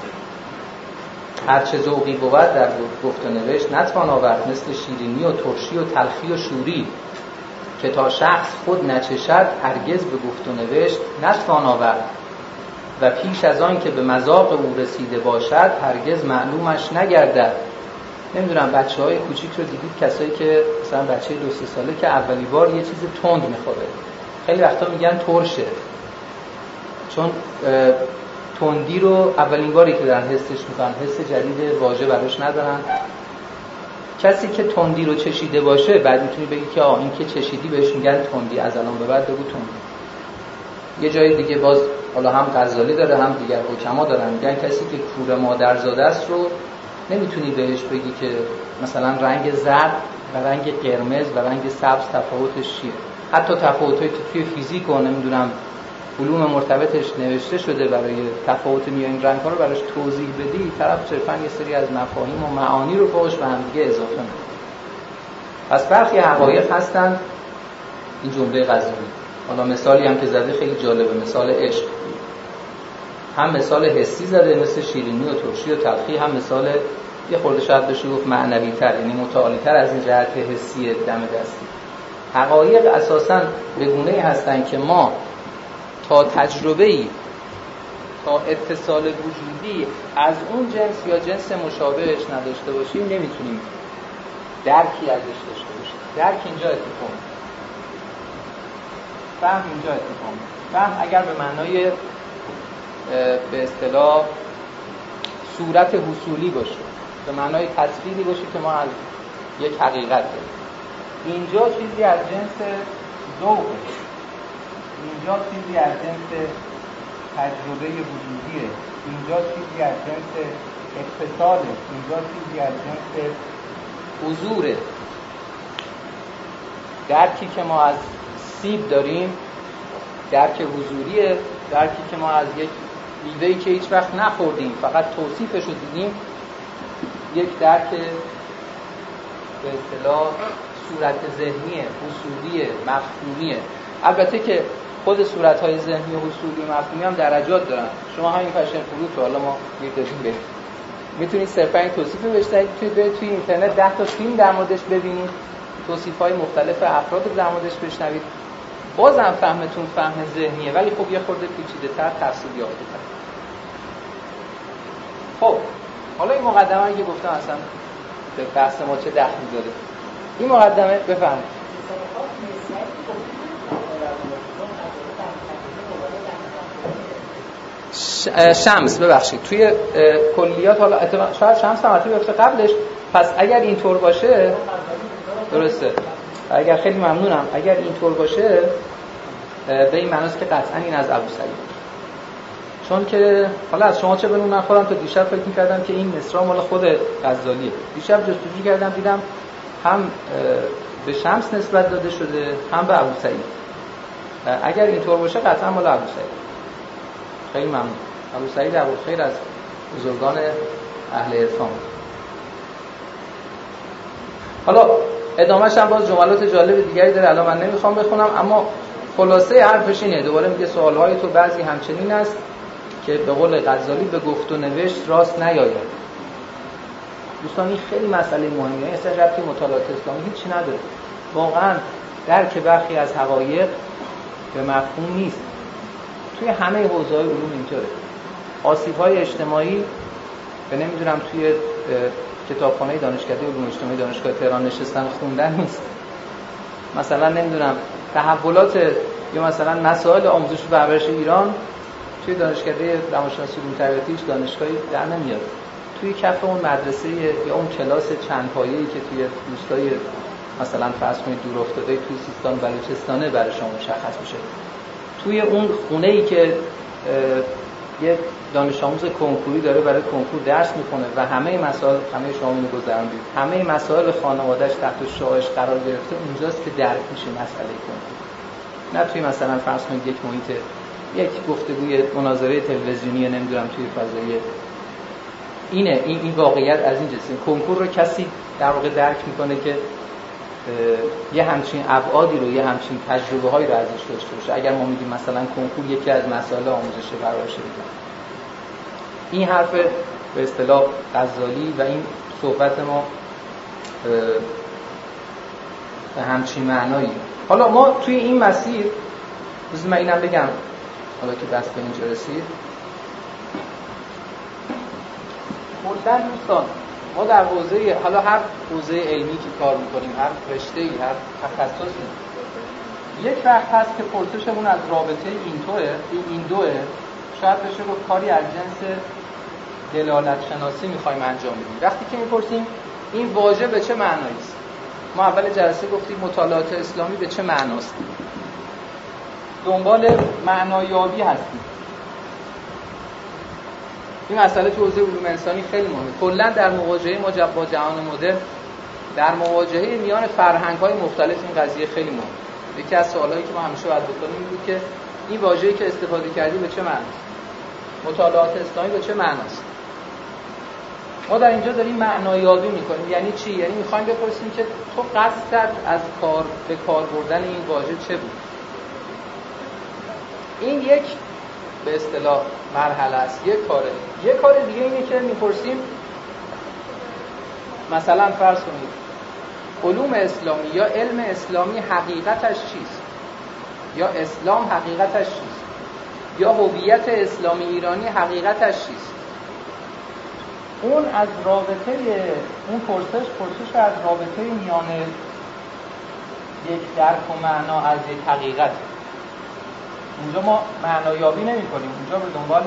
هر چه ذوقی بود در گفت و نوشت نتوان آورد، مثل شیرینی و ترشی و تلخی و شوری، که تا شخص خود نچشد هرگز به گفت و نوشت نتوان آورد. و پیش از آن که به مذاق او رسیده باشد هرگز معلومش نگردد. نمیدونم بچه‌های کوچیک رو دیدید، کسایی که مثلا بچه 2-3 ساله که اولی بار یه چیز تند میخوره، خیلی وقتا میگن ترشه، چون تندی رو اولین باری که دارن حسش میکنن، حس جدید واژه براش ندارن. کسی که تندی رو چشیده باشه بعد میتونی بگی که این که چشیدی بهش میگن تندی، از الان به بعد بگو تندی. یه جای دیگه باز حالا هم غزالی داره هم دیگر حکما دارن، میگن کسی که کور مادرزاده است رو نمیتونی بهش بگی که مثلا رنگ زرد و رنگ قرمز و رنگ سبز تفاوتش چیه. حتی تفاوتایی که توی فیزیک و نمیدونم علوم مرتبطش نوشته شده برای تفاوت میان رنگ‌ها رو براش توضیح بدی، طرف صرفاً یه سری از مفاهیم و معانی رو فوقش به هم دیگه اضافه می‌کنه. پس برخی حقایق هستن. این جمله غزالی، حالا مثالی هم که زده خیلی جالبه، مثال عشق. هم مثال حسی زده مثل شیرینی و ترشی و تلخی، هم مثال یه خورده شاید بشه گفت معنوی‌تر، یعنی متعالی‌تر از این جهت حسی دم دستی. حقایق اساساً به گونه‌ای هستن که ما تا تجربه‌ای، تا اتصال وجودی از اون جنس یا جنس مشابهش نداشته باشیم نمیتونیم درکی ازش داشته باشیم. درک اینجا اتفاق میفته، فهم اینجا اتفاق میفته. فهم اگر به معنای به اصطلاح صورت حصولی باشه، به معنای تصویری باشه که ما از یک حقیقت داریم، اینجا چیزی از جنس ذوق، اینجا چیزی از جنس تجربه وجودیه، اینجا چیزی از جنس اتصاله، اینجا چیزی از جنس حضوره. درکی که ما از سیب داریم درک حضوریه، درکی که ما از یک میوه‌ای که هیچ وقت نخوردیم فقط توصیفش رو دیدیم یک درک به اصطلاح صورت ذهنیه، حصولیه، مفهومیه. البته که خود صورت‌های ذهنی و حصولی و مفهومی هم درجات دارن. شما همین فشن فروت رو حالا ما می‌دونیم بریم، میتونید صرفا این توصیف رو بشنوید، توی اینترنت 10 تا فیلم در موردش ببینید، توصیف‌های مختلف افراد رو در موردش بشنوید، بازم فهمتون فهم ذهنیه، ولی خب یه خورده پیچیده‌تر، تفصیل یافته‌تر. خب حالا این مقدمه که گفتم اصلا به بحث ما چه دخلی داره؟ این مقدمه بفهمید. شمس ببخشید توی کلیات، حالا شاید شمس هم حتی بیفته قبلش، پس اگر اینطور باشه درسته، اگر خیلی ممنونم، اگر اینطور باشه به این معناست که قطعا این از ابو سعید، چون که حالا از شما چه بنون نخورم، تا دیشب فکر می‌کردم که این مصرع مال خود غزالیه، دیشب جستجو کردم دیدم هم به شمس نسبت داده شده هم به ابو سعید. اگر اینطور باشه قطعا مال ابو سعید. خیلی ممنون. ابو سعید ابوالخیر از بزرگان اهل عرفان. حالا ادامه‌ش هم باز جملات جالب دیگری داره، الان من نمیخوام بخونم، اما خلاصه حرفش اینه. دوباره میگه سوال‌های تو بعضی همچنین است که به قول غزالی به گفت و نوشت راست نیاید. دوستان این خیلی مسئله مهمه، اصلا ربطی مطالعات اسلامی هیچی نداره. واقعا درک برخی از حقایق به مفهوم نیست. توی همه حوزه‌های علوم اینطوره. آسیب‌های اجتماعی به نمیدونم توی کتابخانه دانشکده علوم اجتماعی دانشگاه تهران نشستن خوندن نیست. مثلا نمیدونم تحولات یا مثلا مسائل آموزش و پرورش ایران توی دانشکده روانشناسی علوم طبیعتیش دانشگاهی در نمیاد. توی کف اون مدرسه یا اون کلاس چند پایه‌ای که توی روستای مثلا فرض کنید دور افتاده توی سیستان بلوچستانه برای شما مشخص میشه. توی اون خونه‌ای که یه دانش آموز کنکوری داره برای کنکور درس میکنه و همه مسائل، همه شما اینو گذروندید، همه مسائل خانواده‌اش تحت شعاعش قرار گرفته، اونجاست که درک میشه مسئله کنکور. نه توی مثلا فرض کنید یک محیط، یک گفتگوی مناظره تلویزیونی نمیدونم توی فضای اینه، این واقعیت از این جنسه. کنکور رو کسی در واقع درک میکنه که یه همچین ابعادی رو، یه همچین تجربه هایی رو ازش داشته باشه. اگر ما میگیم مثلا کنکور یکی از مسائل آموزش پرورش این حرف به اصطلاح غزالی و این صحبت ما به همچین معنایی. حالا ما توی این مسیر بذارید من اینم بگم حالا که دست به اینجا رسید. کلاً دوستان ما در حوزه، حالا هر حوزه علمی که کار میکنیم، هر رشته‌ای، هر تخصصی، یک وقت هست که پرسشمون از رابطه این دوه، شاید بشه گفت کاری از جنس دلالت شناسی میخوایم انجام بدیم. وقتی که میپرسیم این واژه به چه معنایی است، ما اول جلسه گفتیم مطالعات اسلامی به چه معناست، دنبال معنایابی هستیم. این مسئله تو حوزه علوم انسانی خیلی مهمه. کلا در مواجهه ما با جهان مدرن، در مواجهه میان فرهنگ‌های مختلف، این قضیه خیلی مهمه. یکی از سوالایی که ما همیشه باید بکنیم این بود که این واژه‌ای که استفاده کردی به چه معناست؟ مطالعات اسلامی به چه معناست؟ ما در اینجا داریم معنایابی می‌کنیم. یعنی چی؟ یعنی می‌خوایم بپرسیم که تو قصدت از به کار بردن این واژه چه بود؟ این یک به اصطلاح مرحله است، یک کار دیگه اینه که می‌پرسیم مثلا فرض کنید علوم اسلامی یا علم اسلامی حقیقتش چیست؟ یا اسلام حقیقتش چیست؟ یا هویت اسلامی ایرانی حقیقتش چیست؟ اون از رابطه، اون پرسش از رابطه میان یک درک و معنا از یک حقیقت. اونجا ما معنایابی نمی کنیم، اونجا به دنبال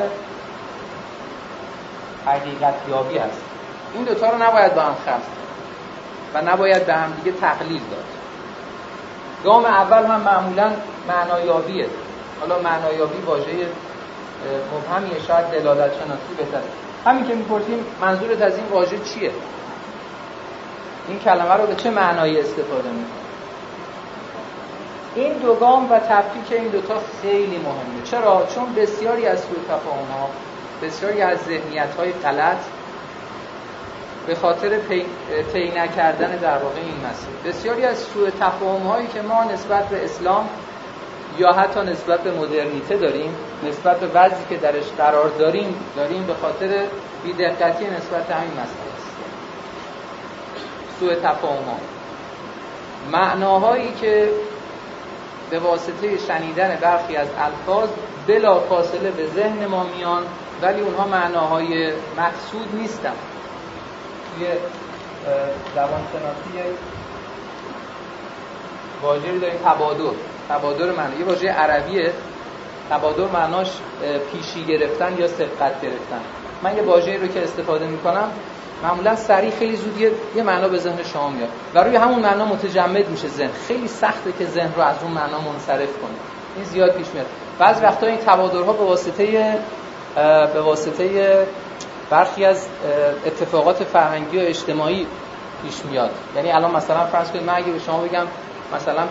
حقیقت یابی هست. این دوتا رو نباید با هم خلط و نباید به هم دیگه تقلیل داد. گام اول هم معمولاً معنایابیه. حالا معنایابی واژه مبهمیه، شاید دلالت شناسی بهتره. همین که می‌پرسیم منظورت از این واژه چیه؟ این کلمه رو به چه معنایی استفاده می‌کنی؟ این دو گام و تفکیک این دوتا خیلی مهمه. چرا؟ چون بسیاری از سوء تفاهم‌ها، بسیاری از ذهنیت‌های غلط به خاطر طی نکردن در واقع این مسئله، بسیاری از سوء تفاهم‌هایی که ما نسبت به اسلام یا حتی نسبت به مدرنیته داریم، نسبت به وضعی که درش قرار داریم به خاطر بی‌دقتی نسبت به همین مسئله است. سوء تفاهم‌ها، معناهایی که به واسطه شنیدن برخی از الفاظ بلا فاصله به ذهن ما میان، ولی اونها معناهای مقصود نیستن. توی زبانشناسی واژه‌ای داریم تبادر معنی، یه واژه عربیه. تبادر معناش پیشی گرفتن یا سبقت گرفتن. من یه واژه‌ای رو که استفاده می‌کنم معمولا سریع خیلی زود یه معنا به ذهن شما میاد و روی همون معنا متجمد میشه ذهن. خیلی سخته که ذهن رو از اون معنا منصرف کنه. این زیاد پیش میاد. بعضی وقتا این تبادرها به واسطه برخی از اتفاقات فرهنگی و اجتماعی پیش میاد. یعنی الان مثلا فرض کنید من اگه به شما بگم مثلا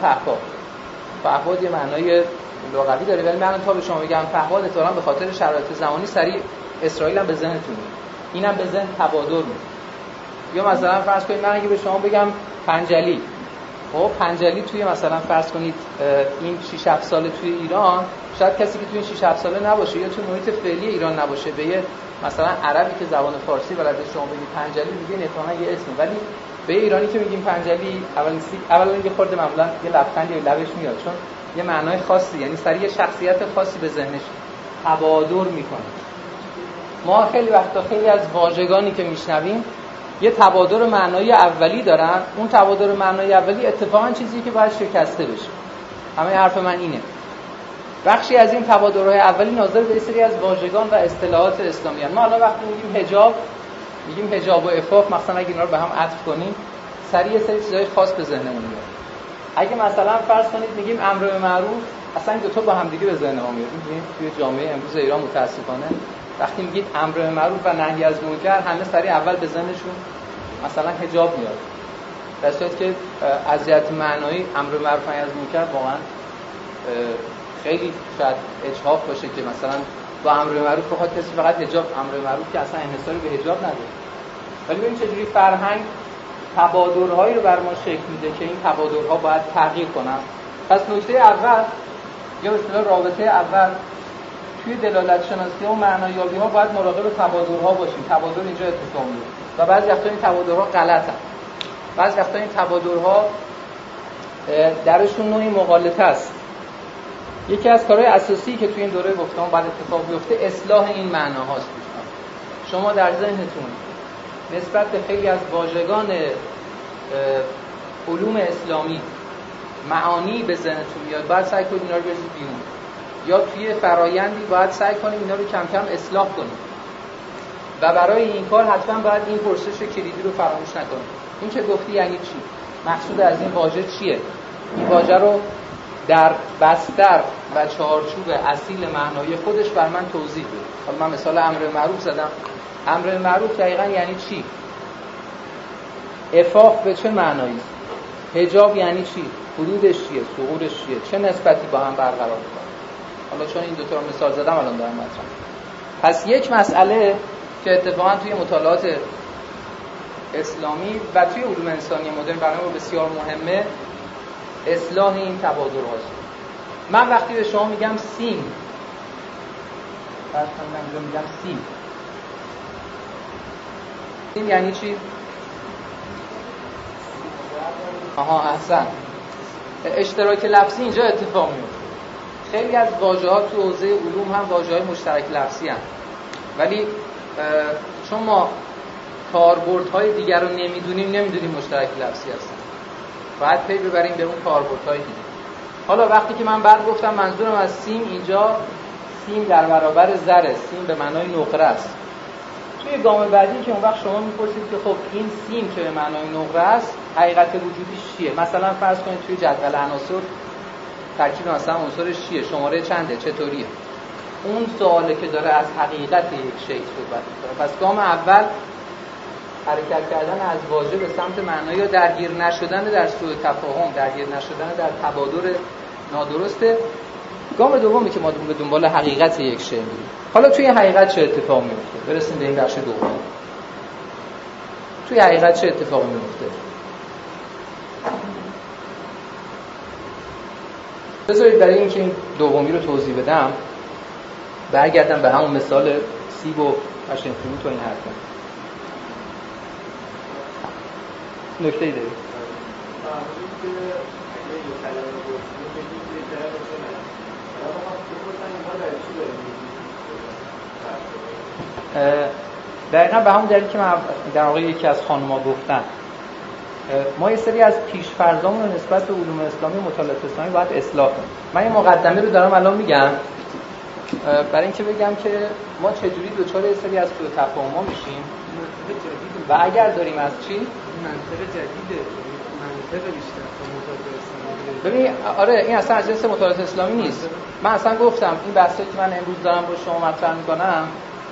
پهپاد یه معنای لغوی داره، ولی من تا به شما بگم پهپاد اتفاقا به خاطر شرایط زمانی سریع اسرائیل هم به ذهنتون میاد. اینم به ذهن تبادر میاد. یا مثلا فرض کنید من اگه به شما بگم پنجلی، خب پنجلی توی مثلا فرض کنید این 6-7 سال توی ایران، شاید کسی که توی این 6-7 ساله نباشه یا توی محیط فعلی ایران نباشه، به یه مثلا عربی که زبان فارسی بلده شما بگید پنجلی دیگه نتونا یه اسم، ولی به ایرانی که میگیم پنجلی اولا یه خورده معمولا یه لبخندی به لبش میاد، چون یه معنای خاصی، یعنی سریع شخصیت خاصی به ذهنش تبادر میکنه. ما خیلی وقتا خیلی از واژگانی که میشنویم یه تبادر معنایی اولی دارن، اون تبادر معنایی اولی اتفاقا چیزی که باید شکسته بشه. همه حرف من اینه. بخشی از این تبادرهای اولی ناظر به سری از واژگان و اصطلاحات اسلامی هستند. ما الان وقتی میگیم حجاب و عفاف، مثلا اگه اینا رو به هم عطف کنیم سریع یه سری چیزای خاص به ذهنمون میاد. اگه مثلا فرض کنید میگیم امر به معروف، اصلا این دو تا با هم دیگه به ذهن ما میاد. میگیم توی جامعه امروز ایران متاسفانه وقتی میگید امر به معروف و نهی از منکر، همه سریع اول به ذهنشون مثلا حجاب میاد. در صورتی که از جهت معنایی امر به معروف و نهی از منکر واقعا خیلی شاید اجحاف باشه که مثلا با امر به معروف بخواد کسی فقط حجاب، امر به معروف که اصلا انحصاری به حجاب نداره. ولی ببین چجوری فرهنگ تبادرهایی رو بر ما شکل میده که این تبادرها باید تغییر کنن. پس نکته اول یا به اصطلاح رابطه اول توی دلالت شناسی و معنایابی ها باید مراقب تبادرها باشیم. تبادر اینجا اتفاق میفته و بعضی وقتا این تبادرها غلطن. بعضی وقتا این تبادرها درشون نوعی مغالطه است. یکی از کارهای اساسی که توی این دوره گفتم باید اتفاق بیفته اصلاح این معناهاست. شما در ذهنتون نسبت به خیلی از واژگان علوم اسلامی معانی به ذهنتون میاد، باید سعی کنید اینا رو بریزید بیرون، یا توی فرایندی باید سعی کنید اینا رو کم کم اصلاح کنید و برای این کار حتما باید این پرسش کلیدی رو فراموش نکنید. این که گفتی یعنی چی؟ مقصود از این واژه چیه؟ این واژه رو در بستر و چارچوب اصیل معنای خودش بر من توضیح بده. حالا من مثال امر معروف زدم. امر معروف دقیقاً یعنی چی؟ عفاف به چه معنایی است؟ حجاب یعنی چی؟ حدودش چیه؟ ثغورش چیه؟ چه نسبتی با هم برقرار می‌کنه؟ حالا چون این دو تا مثال زدم الان دارم مطرح. پس یک مسئله که اتفاقاً توی مطالعات اسلامی و توی علوم انسانی مدرن برای ما بسیار مهمه، اصلاح این تبادرات. من وقتی به شما میگم سیم، سیم یعنی چی؟ آها احسن. اشتراک لفظی اینجا اتفاق میفته. خیلی از واژه‌ها تو حوزه علوم هم واژه‌های مشترک لفظی هستند، ولی چون ما کاربردهای دیگر رو نمیدونیم مشترک لفظی هستن، باید پی ببریم به اون کاربردهای دیگه. حالا وقتی که من بعد گفتم منظورم از سیم اینجا سیم در برابر زر، سیم به معنای نقره است. توی گام بعدی که اون وقت شما میپرسید که خب این سیم که به معنای نقره است حقیقت وجودیش چیه؟ مثلا فرض کنید توی جدول عناصر ترکیب مثلا عنصرش چیه؟ شماره چنده؟ چطوریه؟ اون سوالی که داره از حقیقت یک شی صحبت می‌کنه. پس گام اول حرکت کردن از واژه به سمت معنایی یا درگیر نشدن در سوء تفاهم، درگیر نشدن در تبادر نادرسته. گام دومی که ما به دنبال حقیقت یک شی میریم. حالا توی حقیقت چه اتفاقی میفته؟ برسیم به این بخش دوم. توی حقیقت چه اتفاقی میفته؟ بذارید برای اینکه این دومی رو توضیح بدم برگردم به همون مثال سیب و پشنفروت و این حرفا. نکته‌ای دارید؟ دقیقا به همون دلیل که من در واقع یکی از خانم‌ها گفتن، ما یه سری از پیش‌فرضامون رو نسبت به علوم اسلامی مطالعات اسلامی باید اصلاح کنیم. من یه مقدمه رو دارم الان میگم برای اینکه بگم که ما چجوری دوچار یه سری از سوء تفاهم‌ها میشیم و اگر داریم از چی؟ منطق جدیده، منطق بیشتر تا مطالعات اسلامی. ببین آره این اصلا از جنس مطالعات اسلامی نیست. من اصلا گفتم این بحثی که من امروز دارم با شما مطرح میکنم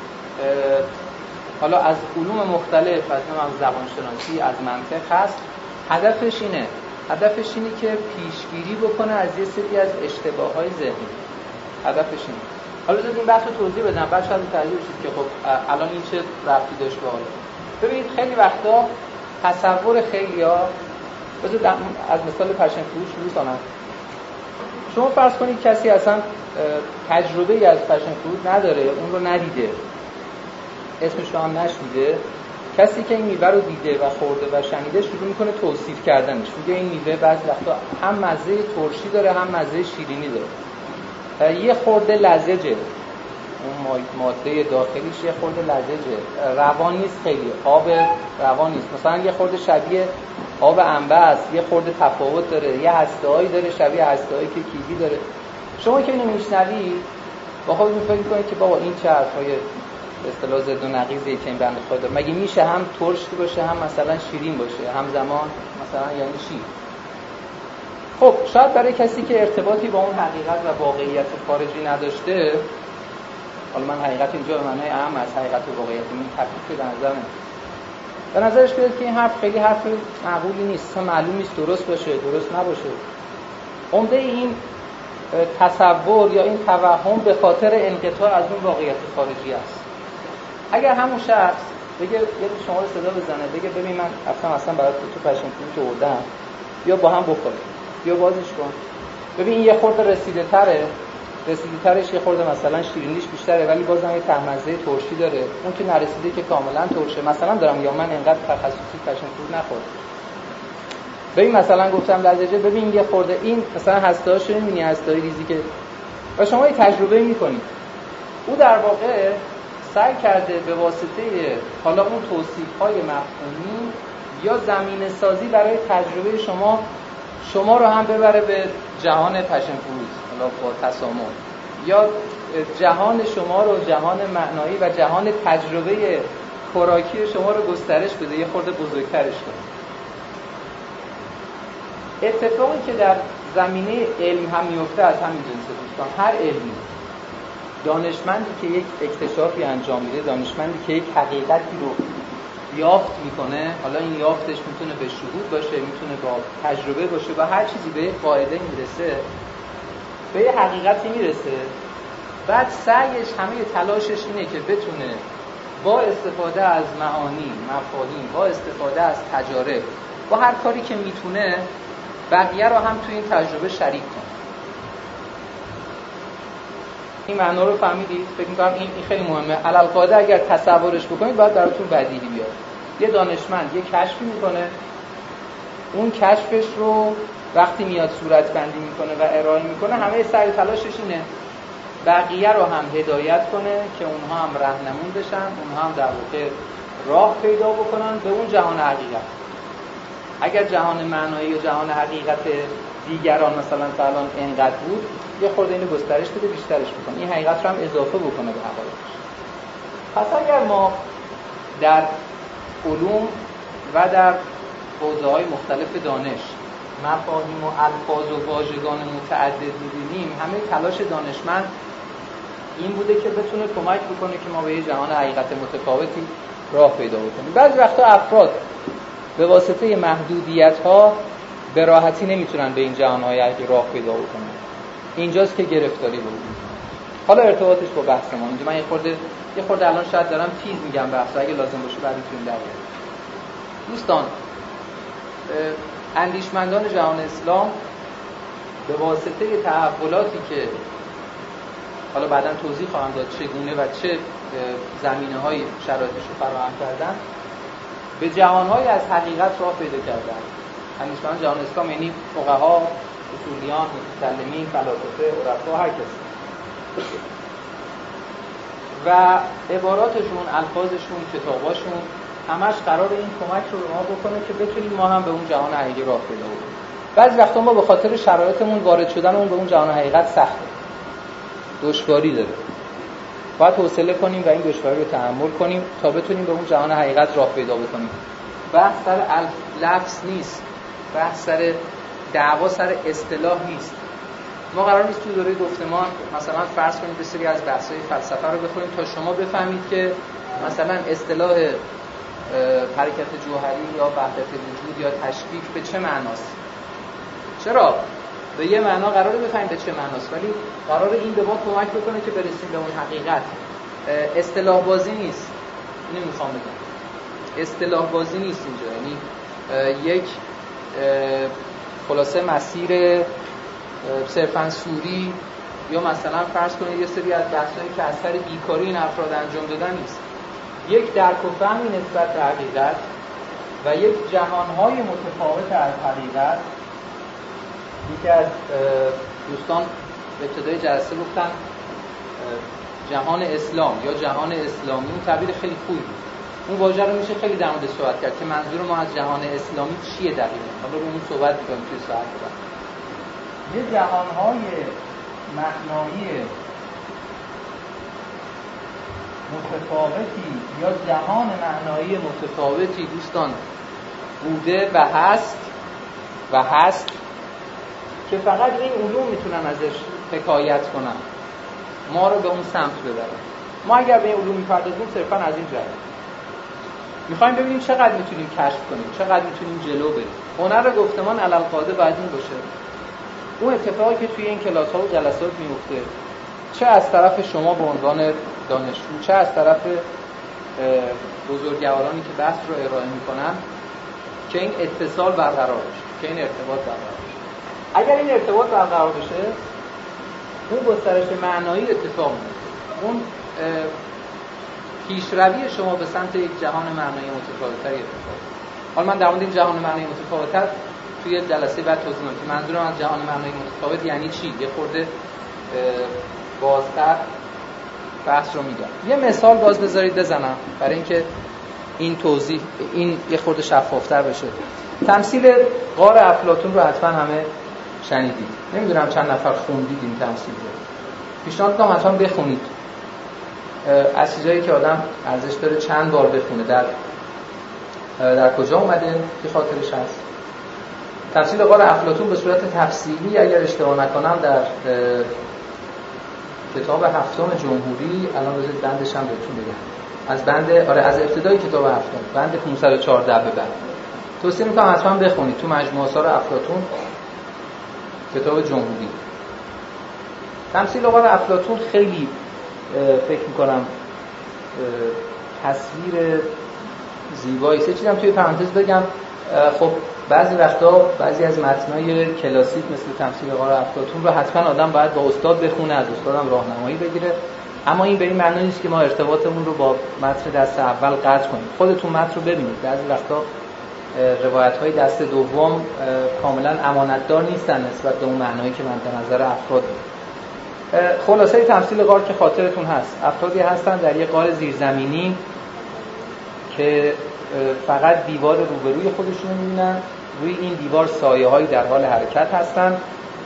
حالا از علوم مختلف، از زبانشناسی، از منطق هست. هدفش اینه که پیشگیری بکنه از یه سری از اشتباهات ذهنی. هدفش اینه. حالا بذارید این بحث رو توضیح بدم، بعد شاید متوجه بشید که خب الان این چه ربطی داشت به حال. ببینید خیلی وقتا تصور خیلیا، بذارید از مثال پشنفروت شروع کنم. شما فرض کنید کسی اصلا تجربه‌ای از پشنفروت نداره، اون رو ندیده، اسمش رو هم نشنیده. کسی که این میوه رو دیده و خورده و شنیده شروع میکنه توصیف کردنش. میگه این میوه بعضی وقتا هم مزه ترشی داره هم مزه شیرینی داره. یه خورده لزجه، اون ماده داخلیش یه خورده لزجه، روان نیست، خیلی آب روان نیست. مثلا یه خورده شبیه آب انبه است، یه خورده تفاوت داره، یه هسته‌هایی داره شبیه هسته‌هایی که کیوی داره. شما که اینو میشنوید با خودتون فکر می‌کنید که بابا این چه حرفای به اصطلاح ضد و نقیضی که این بنده خدا داره. مگه میشه هم ترش باشه هم مثلا شیرین باشه، همزمان مثلا یعنی چی؟ خب شاید برای کسی که ارتباطی با اون حقیقت و واقعیت خارجی نداشته، حالا من حقیقت اینجا به معنای اهم از حقیقت و واقعیت این تفکیک به نظرش بیاد که این حرف خیلی حرف معقولی نیست، اصلا معلوم نیست درست باشه درست نباشه. عمده این تصور یا این توهم به خاطر انقطاع از اون واقعیت خارجی است. اگر همون شخص بگه یه شما رو صدا بزنه بگه ببین من اصلا برای تو پشنفروت آوردم، بیا با هم بخوریم، بیا بازش کن، ببین این یه خورده رسیده ترش یه خورده مثلا شیرینیش بیشتره ولی بازم یه طعم‌مزه ترشی داره، اون که نرسیده که کاملا ترشه. مثلا دارم یا من اینقدر تخصصی پشنفروت نخوردم، ببین مثلا گفتم لزجه، ببین یه خورده این مثلا هسته‌هاش رو می‌بینی، هسته‌های ریزی که و شما یه تجربه می‌کنید. او در واقع سعی کرده به واسطه حالا اون توصیف‌های مفهومی یا زمینه سازی برای تجربه شما رو هم ببره به جهان پشم‌فروز، حالا با تسامح، یا جهان شما رو، جهان معنایی و جهان تجربه خوراکی شما رو گسترش بده، یه خورده بزرگترش کنه. اتفاقی که در زمینه علم هم میفته از همین جنسه دوستان. هر علمی، دانشمندی که یک اکتشافی انجام میده، دانشمندی که یک حقیقتی رو یافت میکنه، حالا این یافتش میتونه به شهود باشه، میتونه با تجربه باشه، با هر چیزی به یک قاعده میرسه، به یه حقیقتی میرسه، بعد سعیش، همه تلاشش اینه که بتونه با استفاده از معانی، مفاهیم، با استفاده از تجارب، با هر کاری که میتونه بقیه رو هم توی این تجربه شریک کنه. این معنا رو فهمیدید؟ فکر می‌کنم این خیلی مهمه. علالقاعده اگر تصورش بکنید باید براتون بدیهی بیاد. یه دانشمند یه کشفی میکنه، اون کشفش رو وقتی میاد صورت بندی میکنه و ارائه میکنه، همه سعی و تلاشش اینه بقیه رو هم هدایت کنه که اونها هم راهنمون بشن، اونها هم در واقع راه پیدا بکنن به اون جهان حقیقت. اگر جهان معنایی و جهان حقیقت دیگران مثلا تا الان اینقدر بود، یه خورده اینو گسترش بده، بیشترش بکنه، این حقیقت رو هم اضافه بکنه به حقایقش. پس اگر ما در علوم و در حوزه‌های مختلف دانش مفاهیم و الفاظ و واژگان متعدد می‌بینیم، همه تلاش دانشمند این بوده که بتونه کمک بکنه که ما به یه جهان حقیقت متفاوتی راه پیدا بکنیم. بعضی وقتا افراد به واسطه محدودیت‌ها به راحتی نمیتونن به این جهان‌های حقیقی راه پیدا بکنن. اینجاست که گرفتاری بود. حالا ارتباطش با بحث ما، اینجا من یه خورده الان شاید دارم تیز میگم بحث، اگه لازم باشه بعد میتونیم در بیاریم. دوستان، اندیشمندان جهان اسلام به واسطه تحولاتی که حالا بعداً توضیح خواهم داد چگونه و چه زمینه‌های شرایطش رو فراهم کردن، به جهان‌های از حقیقت راه پیدا کردن. اندیشمندان جهان اسلام یعنی فقها، اصولیان، متکلمین، فلاسفه، عرفا، هر کسی. و عباراتشون، الفاظشون، کتاباشون همش قرار این کمک رو به ما بکنه که بتونیم ما هم به اون جهان حقیقی راه پیدا بکنیم. بعضی وقتا ما به خاطر شرایطمون وارد شدنمون به اون جهان حقیقت سخته، دشواری داره، باید حوصله کنیم و این دشواری رو تحمل کنیم تا بتونیم به اون جهان حقیقت راه پیدا بکنیم. بحث سر لفظ نیست، بحث سر دعوا سر اصطلاح نیست. ما قرار نیست توی دوره گفتمان مثلا فرض کنید بسیاری از بحث‌های فلسفه رو بخونیم تا شما بفهمید که مثلا اصطلاح حرکت جوهری یا وحدت وجود یا تشبیه به چه معناست. چرا؟ به یه معنا قراره بفهمیم به چه معناست، ولی قراره این به ما کمک بکنه که برسیم به اون حقیقت. اصطلاح بازی نیست. اینو میخوام بگم. اصطلاح بازی نیست اینجا، یعنی یک خلاصه مسیر صرفاً سوری یا مثلا فرض کنید یه سری از بحثایی که اثر بیکاری این افراد انجام دادن نیست. یک درک و فهمی نسبت به حقیقت و یک جهان‌های متفاوت از حقیقت. یکی از دوستان ابتدای جلسه گفتن جهان اسلام یا جهان اسلامی، اون تعبیر خیلی خوبی بود. اون واژه رو میشه خیلی در موردش صحبت کرد که منظور ما از جهان اسلامی چیه دقیقاً. حالا رو اون صحبت می‌کنیم توی ساعت بعد. یه جهان‌های معنایی متفاوتی یا جهان معنایی متفاوتی دوستان بوده و هست که فقط این علوم میتونن ازش حکایت کنن، ما رو به اون سمت ببرن. ما اگر به این علوم میپردازیم صرفا از این جهت میخوایم ببینیم چقدر میتونیم کشف کنیم، چقدر میتونیم جلو بریم. هنر گفتمان علالقاعده باید این باشه. اون اتفاقی که توی این کلاس‌ها و جلسات میفته، چه از طرف شما به عنوان دانشجو، چه از طرف بزرگوارانی که بحث رو ارائه میکنن، که این اتصال برقرار بشه، که این ارتباط برقرار بشه. اگر این ارتباط برقرار بشه، اون گسترش معنایی اتفاق میفته، اون پیشروی شما به سمت یک جهان معنایی متفاوت‌تری اتفاق میفته. حالا من در مورد این جهان معنایی متفاوت‌تر توی جلسه بعد توضیح میدم که منظورم از جهان معنایی متفاوت یعنی چی، یه خورده بازتر بحث رو میگم. یه مثال باز بذارید بزنم برای اینکه این توضیح این یه خورده شفافتر بشه. تمثیل غار افلاطون رو حتما همه شنیدید. نمیدونم چند نفر خوندید این تمثیل رو. پیشنهاد میکنم حتما بخونید. از چیزایی که آدم ارزش داره چند بار بخونه. در کجا اومده که خاطرش هست. تمثیل غار افلاطون به صورت تفصیلی اگر اشتباه نکنم در کتاب هفتم جمهوری، الان بذارید بندش هم بهتون بگم، از ابتدای کتاب هفتم بند 514 به بعد توصیه میکنم حتما بخونید. تو مجموعه آثار افلاطون کتاب جمهوری تمثیل غار افلاطون خیلی فکر میکنم تصویر زیبایی. سه چیزم توی پرانتز بگم. خب بعضی وقتا بعضی از متنای کلاسیک مثل تمثیل غار افلاطون رو حتما آدم باید با استاد بخونه، از استادم راهنمایی بگیره، اما این به این معنی نیست که ما ارتباطمون رو با متن دست اول قطع کنیم. خودتون متن رو ببینید. بعضی وقتا روایت‌های دست دوم کاملا امانتدار نیستن نسبت به اون معنایی که من به نظر افراد خلاصه تمثیل غار که خاطرتون هست، افرادی هستن در یه غار زیرزمینی که فقط دیوار روبروی خودشون رو می‌بینن، روی این دیوار سایه‌هایی در حال حرکت هستن.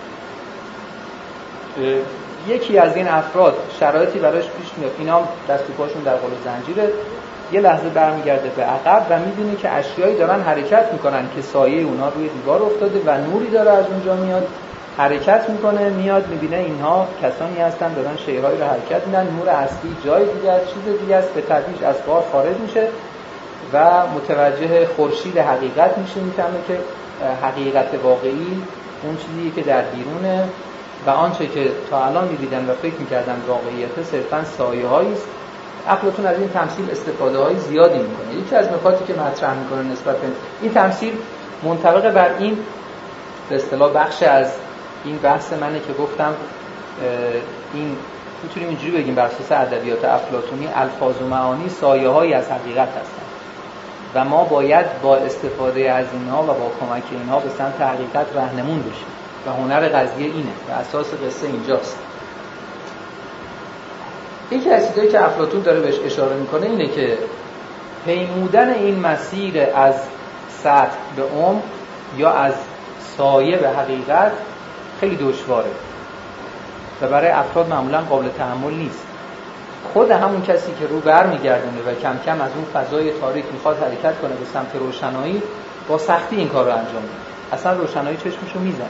یکی از این افراد شرایطی براش پیش میاد، اینا دست و پاشون در قل زنجیره، یه لحظه برمیگرده به عقب و می‌بینه که اشیایی دارن حرکت میکنن که سایه اونا روی دیوار افتاده و نوری داره از اونجا میاد، حرکت میکنه، میاد میبینه اینها کسانی هستن دارن شی‌هایی رو حرکت میدن، نور اصلی جای دیگه است، چیز دیگه است، به تدریج از غار خارج میشه و متوجه خورشید حقیقت میشه، میفهمه که حقیقت واقعی اون چیزی که در بیرونه و آنچه که تا الان می‌دیدن و فکر می‌کردن واقعیت صرفاً سایه‌هایی است. افلاطون از این تمثیل استفاده‌های زیادی می‌کنه. یکی از نکاتی که مطرح می‌کنه نسبت به این تمثیل منطبق بر این به اصطلاح بخش از این بحث منه که گفتم این می‌تونیم اینجوری بگیم بر اساس ادبیات افلاطونی الفاظ و معانی سایه‌هایی از حقیقت هستن و ما باید با استفاده از اینها و با کمک اینها به سمت حقیقت راهنمون بشیم و هنر قضیه اینه و اساس قصه اینجاست. یکی از چیزایی که افلاطون داره بهش اشاره میکنه اینه که پیمودن این مسیر از سطح به عمق یا از سایه به حقیقت خیلی دشواره و برای افراد معمولا قابل تحمل نیست. خود همون کسی که رو برمیگردونه و کم کم از اون فضای تاریک میخواد حرکت کنه به سمت روشنایی با سختی این کار رو انجام میده. اصلا روشنایی چشمشو میزنه.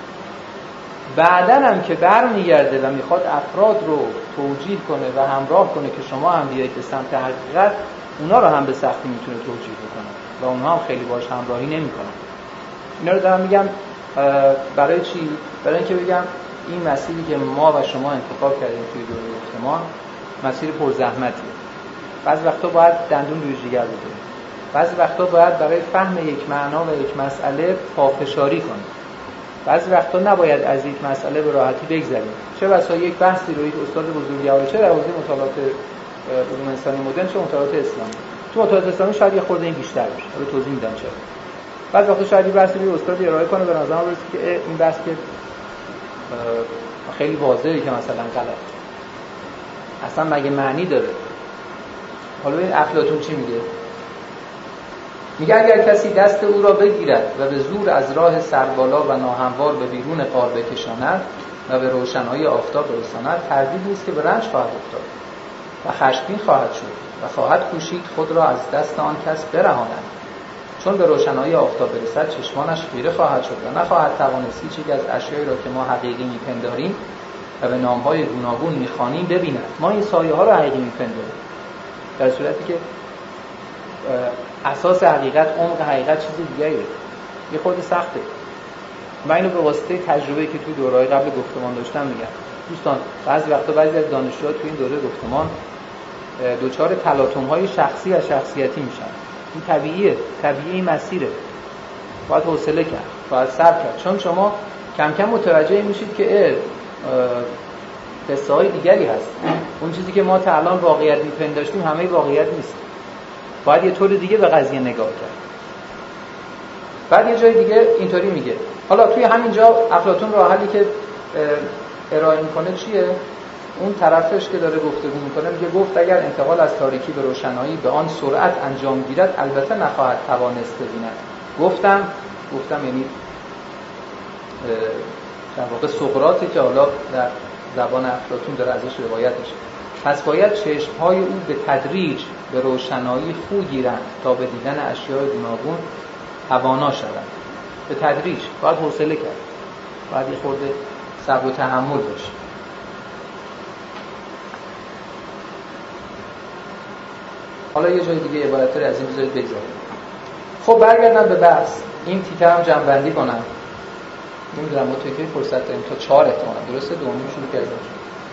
بعدن هم که برمیگرده و میخواد افراد رو توجیه کنه و همراه کنه که شما هم بیایید به سمت حقیقت، اونا رو هم به سختی میتونه توجیه بکنه و اونها هم خیلی باهاش همراهی نمیکنن. اینا رو دارم میگم برای چی؟ برای اینکه بگم این مسیری که ما و شما انتخاب کردیم توی دوره گفتمان مسیر پرزحمتیه. بعضی وقتا باید دندون روی جگر بزنیم. بعضی وقتا باید برای فهم یک معنا و یک مسئله پافشاری کنیم. بعضی وقتا نباید از یک مسئله به راحتی بگذریم. چه بسا یک بحثی رو یک استاد بزرگوار چه در حوزه مطالعات علوم انسانی مدرن چه مطالعات اسلامی. تو مطالعات اسلامی شاید یه خورده این بیشتر باشه. رو توضیح میدم چرا. بعضی وقتا شاید یه بحثی رو استاد ارائه کنه به نظر برسه که این بحث که خیلی واضحه که مثلا غلط. اصلا مگه معنی داره؟ حالا این افلاطون چی میگه؟ میگه اگر کسی دست او را بگیرد و به زور از راه سربالا و ناهموار به بیرون غار بکشاند و به روشنایی آفتاب برساند، تردید نیست که به رنج خواهد افتاد و خشمگین خواهد شد و خواهد کوشید خود را از دست آن کس برهاند. چون به روشنایی آفتاب برسد چشمانش خیره خواهد شد و نخواهد توانست هیچ از اشیایی را که ما حقیقی میپنداریم و به نامهای گوناگون میخوانیم ببیند. ما این سایه ها رو حقیقی میپنداریم، در صورتی که اساس حقیقت، عمق حقیقت چیز دیگه‌ایه. یه خورده سخته. من اینو به واسطه تجربه‌ای که توی دوره‌های قبل گفتمان داشتم میگم. دوستان بعضی وقتا بعضی از دانشجوها توی این دوره گفتمان دوچار تلاطم‌های شخصی و شخصیتی میشن. این طبیعیه، طبیعی مسیره. باید حوصله کرد، باید صبر کرد. چون شما کم کم متوجه میشید که قصه‌های دیگری هست. اون چیزی که ما تا الان واقعیت می‌پنداشتیم همه واقعیت نیست. باید یه طور دیگه به قضیه نگاه کرد. بعد یه جای دیگه اینطوری میگه. حالا توی همین جا افلاطون راه حلی که ارائه میکنه چیه؟ اون طرفش که داره گفتگو میکنه میگه گفت اگر انتقال از تاریکی به روشنایی به آن سرعت انجام گیرد البته نخواهد توانست ببیند. گفتم یعنی در واقع سقراطی که حالا در زبان افلاطون داره ازش روایت میشه. پس باید چشم‌های او به تدریج به روشنایی خو گیرند تا به دیدن اشیاء گوناگون توانا شوند. به تدریج باید حوصله کرد، باید یه خورده صبر و تحمل باشه. حالا یه جای دیگه عبارت‌تر از این بذارید بگذاریم. خب برگردم به بحث. این تیکه هم جمع‌بندی کنم. نمیدونم ما توی که فرصت داریم تا 4 احتمالاً درسته دومیشون که ازش.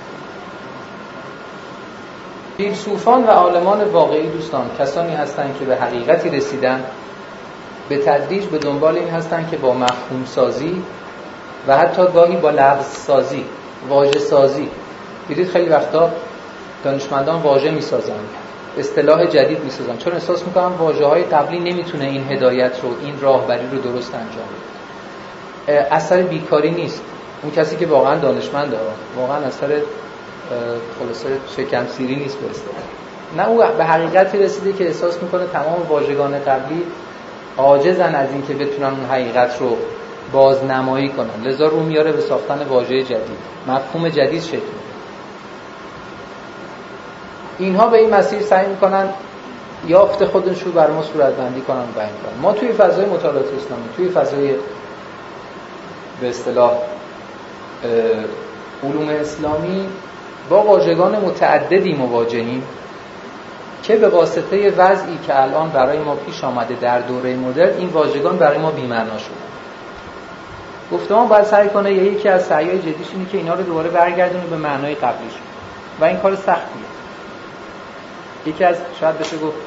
فیلسوفان و عالمان واقعی دوستان کسانی هستند که به حقیقتی رسیدن، به تدریج به دنبال این هستند که با مفهوم سازی و حتی گاهی با لفظ سازی، واژه سازی. دیدید خیلی وقتا دانشمندان واژه میسازن، اصطلاح جدید میسازن، چون احساس میکنن واژه‌های قبلی نمیتونه این هدایت رو، این راهبری رو درست انجام بده. اثر بیکاری نیست. اون کسی که واقعا دانشمنده، واقعا اثر خلاصه شکم سیری نیست به اصطلاح. نه، او به حقیقتی رسیده که احساس میکنه تمام واژگان قبلی عاجزن از این که بتونن اون حقیقت رو بازنمایی کنن، لذا رو میاره به ساختن واژه جدید، مفهوم جدید شکل میده. اینها به این مسیر سعی میکنن یافت خودش رو بر ما صورتبندی کنن و بیان کنن. ما توی فضای مطالعات اسلامی، توی فضای به اصطلاح علوم اسلامی با واژگان متعددی مواجهیم که به واسطه وضعی که الان برای ما پیش آمده در دوره مدرن این واژگان برای ما بی‌معنا شدن. گفتمان باید سعی کنه یکی از سعی‌های جدیش اینه که اینا رو دوباره برگردونه به معنای قبلیشون و این کار سختیه. یکی از شاید بشه گفت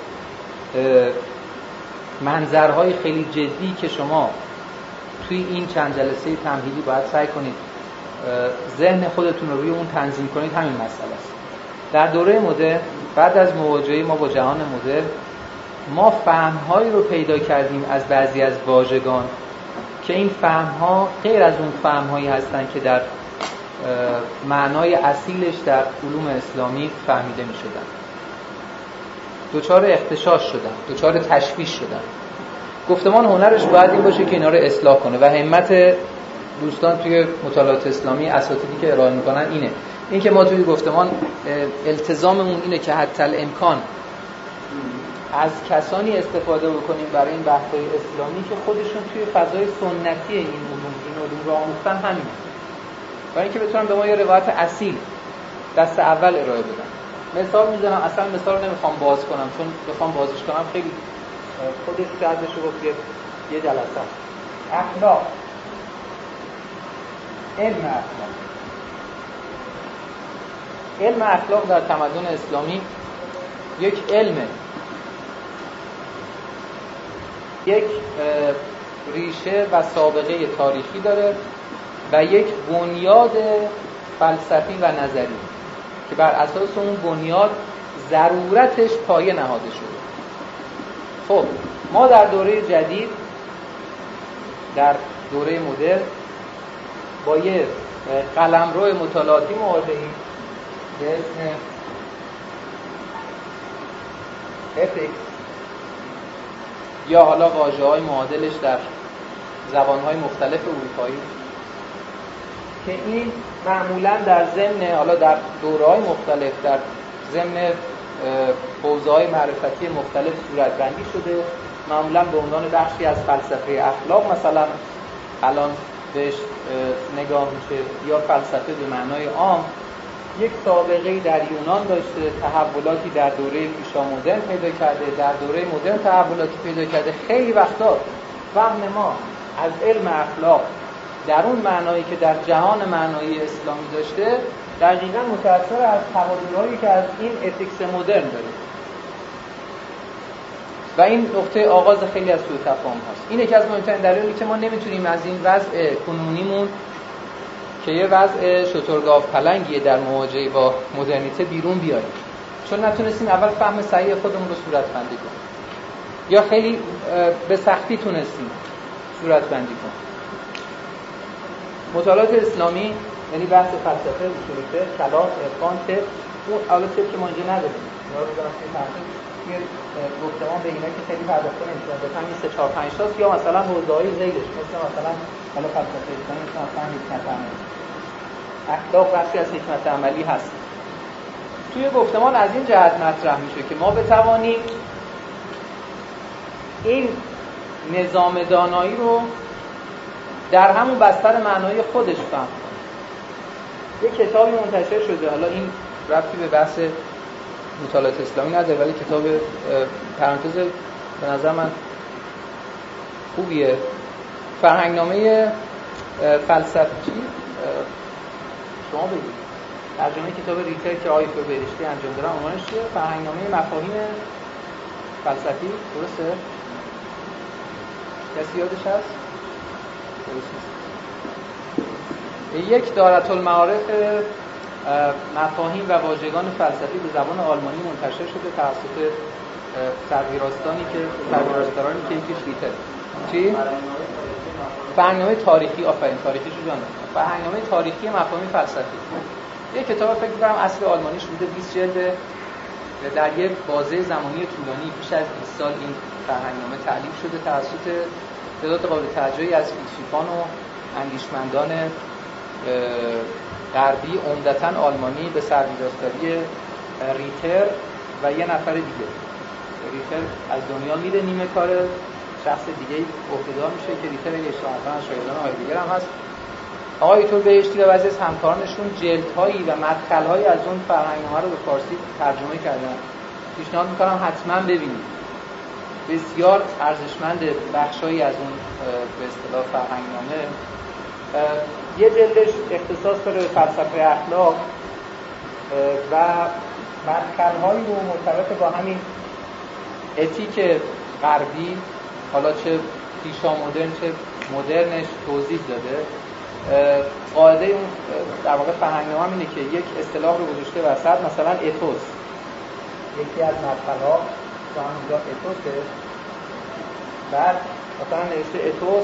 منظرهای خیلی جدی که شما توی این چند جلسه تمهیدی باید سعی کنید ذهن خودتون رو روی اون تنظیم کنید همین مسئله است. در دوره مدرن بعد از مواجهه ما با جهان مدرن ما فهم‌هایی رو پیدا کردیم از بعضی از واژگان که این فهم‌ها غیر از اون فهم‌هایی هستن که در معنای اصیلش در علوم اسلامی فهمیده می‌شدن. دچار اغتشاش شدن، دچار تشویش شدن. گفتمان هنرش باید این باشه که اینا رو اصلاح کنه و همت دوستان توی مطالعات اسلامی اساتیدی که ارائه میکنن این که ما توی گفتمان التزاممون اینه که حتی الامکان از کسانی استفاده بکنیم برای این بحث‌های اسلامی که خودشون توی فضای سنتی این علوم رو آموختن همین، برای اینکه بتونن به ما یه روایت اصیل دست اول ارائه بدن. مثال میزنم، اصلا مثال رو نمیخوام باز کنم چون بخوام بازش کنم خیلی خودش شاید بشه گفت یه جلسه. اخلاق، علم اخلاق در تمدن اسلامی یک علمه، یک ریشه و سابقه تاریخی داره و یک بنیاد فلسفی و نظری که بر اساس اون بنیاد ضرورتش پایه نهاده شده. خب ما در دوره جدید، در دوره مدرن با یه قلمرو مطالعاتی مواجهیم به اسم ethics یا حالا واژه‌های معادلش در زبان‌های مختلف اروپایی که این معمولاً در ضمن حالا در دوره‌های مختلف در ضمن حوزه‌های معرفتی مختلف صورتبندی شده، معمولاً به عنوان بخشی از فلسفه اخلاق مثلا الان بهش نگاه میشه، یا فلسفه به معنای عام. یک سابقه‌ای در یونان داشته، تحولاتی در دوره پیشا مدرن پیدا کرده، در دوره مدرن تحولاتی پیدا کرده. خیلی وقتا فهم ما از علم اخلاق در اون معنایی که در جهان معنایی اسلامی داشته دقیقاً متأثر از تحولایی که از این اتیکس مدرن داره و این نقطه آغاز خیلی از سوء تفاهم هست. این یکی از مهمترین دلایلی که ما نمیتونیم از این وضع کنونیمون که یه وضع شترگاو پلنگیه در مواجهه با مدرنیته بیرون بیاریم، چون نتونستیم اول فهم صحیح خودمون رو صورتبندی کنیم یا خیلی به سختی تونستیم صورتبندی کنیم. مطالعات اسلامی یعنی بحث فلسفه، اصول فقه، کلام، عرفان، طب. اون البته طب که ما اینجا نداریم. اینا رو دارم توی گفتمان به اینا که خیلی پرداخته نمی‌شه. بفهم این 3 4 5 تاست یا مثلا حوزه‌های ذیلش مثلا حالا فلسفه اسلامی مثلا حکمت عملی. اخلاق بخشی از حکمت عملی هست. توی گفتمان از این جهت مطرح میشه که ما بتوانیم این نظام دانایی رو در همون بستر معنای خودش فهم. یک کتابی منتشر شده، حالا این ربطی به بحث مطالعات اسلامی نداره ولی کتاب پرانتز به نظر من خوبیه، فرهنگنامه فلسفی. شما بگید ترجمه کتاب ریتر که آقای بهشتی انجام دادن عنوانش چیه؟ فرهنگنامه مفاهیم فلسفی. درسته؟ کسی یادش هست؟ یک دارة المعارف مفاهیم و واژگان فلسفی به زبان آلمانی منتشر شده توسط سرویراستانی که سرویراستارانی که یکیش ریتر. چی؟ فرهنگنامه تاریخی. آفرین، تاریخیش رو جان. فرهنگنامه تاریخی مفاهیم فلسفی. یک کتاب فکر می‌کنم اصل آلمانیش بوده، 20 جلد، در یک بازه زمانی طولانی بیش از 20 سال این فرهنگنامه تألیف شده توسط تعداد قابل توجهی از فیلسوفان و اندیشمندان غربی عمدتاً آلمانی به سرویراستاری ریتر و یه نفر دیگه. ریتر از دنیا میره، نیمه کار شخص دیگه عهده‌دار میشه که ریتر یه اشتراکاً از شاگردان هایدگر هم هست. آقای بهشتی و بعضی از همکارانشون جلدهایی و مدخل‌هایی از اون فرهنگنامه رو به فارسی ترجمه کردن. پیشنهاد می‌کنم حتماً ببینید. بسیار ارزشمند بخشایی از اون به اصطلاح فرهنگنامه. یه جلدش اختصاص داره به فلسفه اخلاق و مدخل‌هایی رو مرتبط با همین اتیک غربی، حالا چه پیشا مدرن چه مدرنش توضیح داده. قاعده اون در واقع فرهنگنامه اینه که یک اصطلاح رو گذاشته وسط، مثلا اتوس، یکی از مدخل‌ها تو همونجا اتوسه. بعد مثلا نوشته اتوس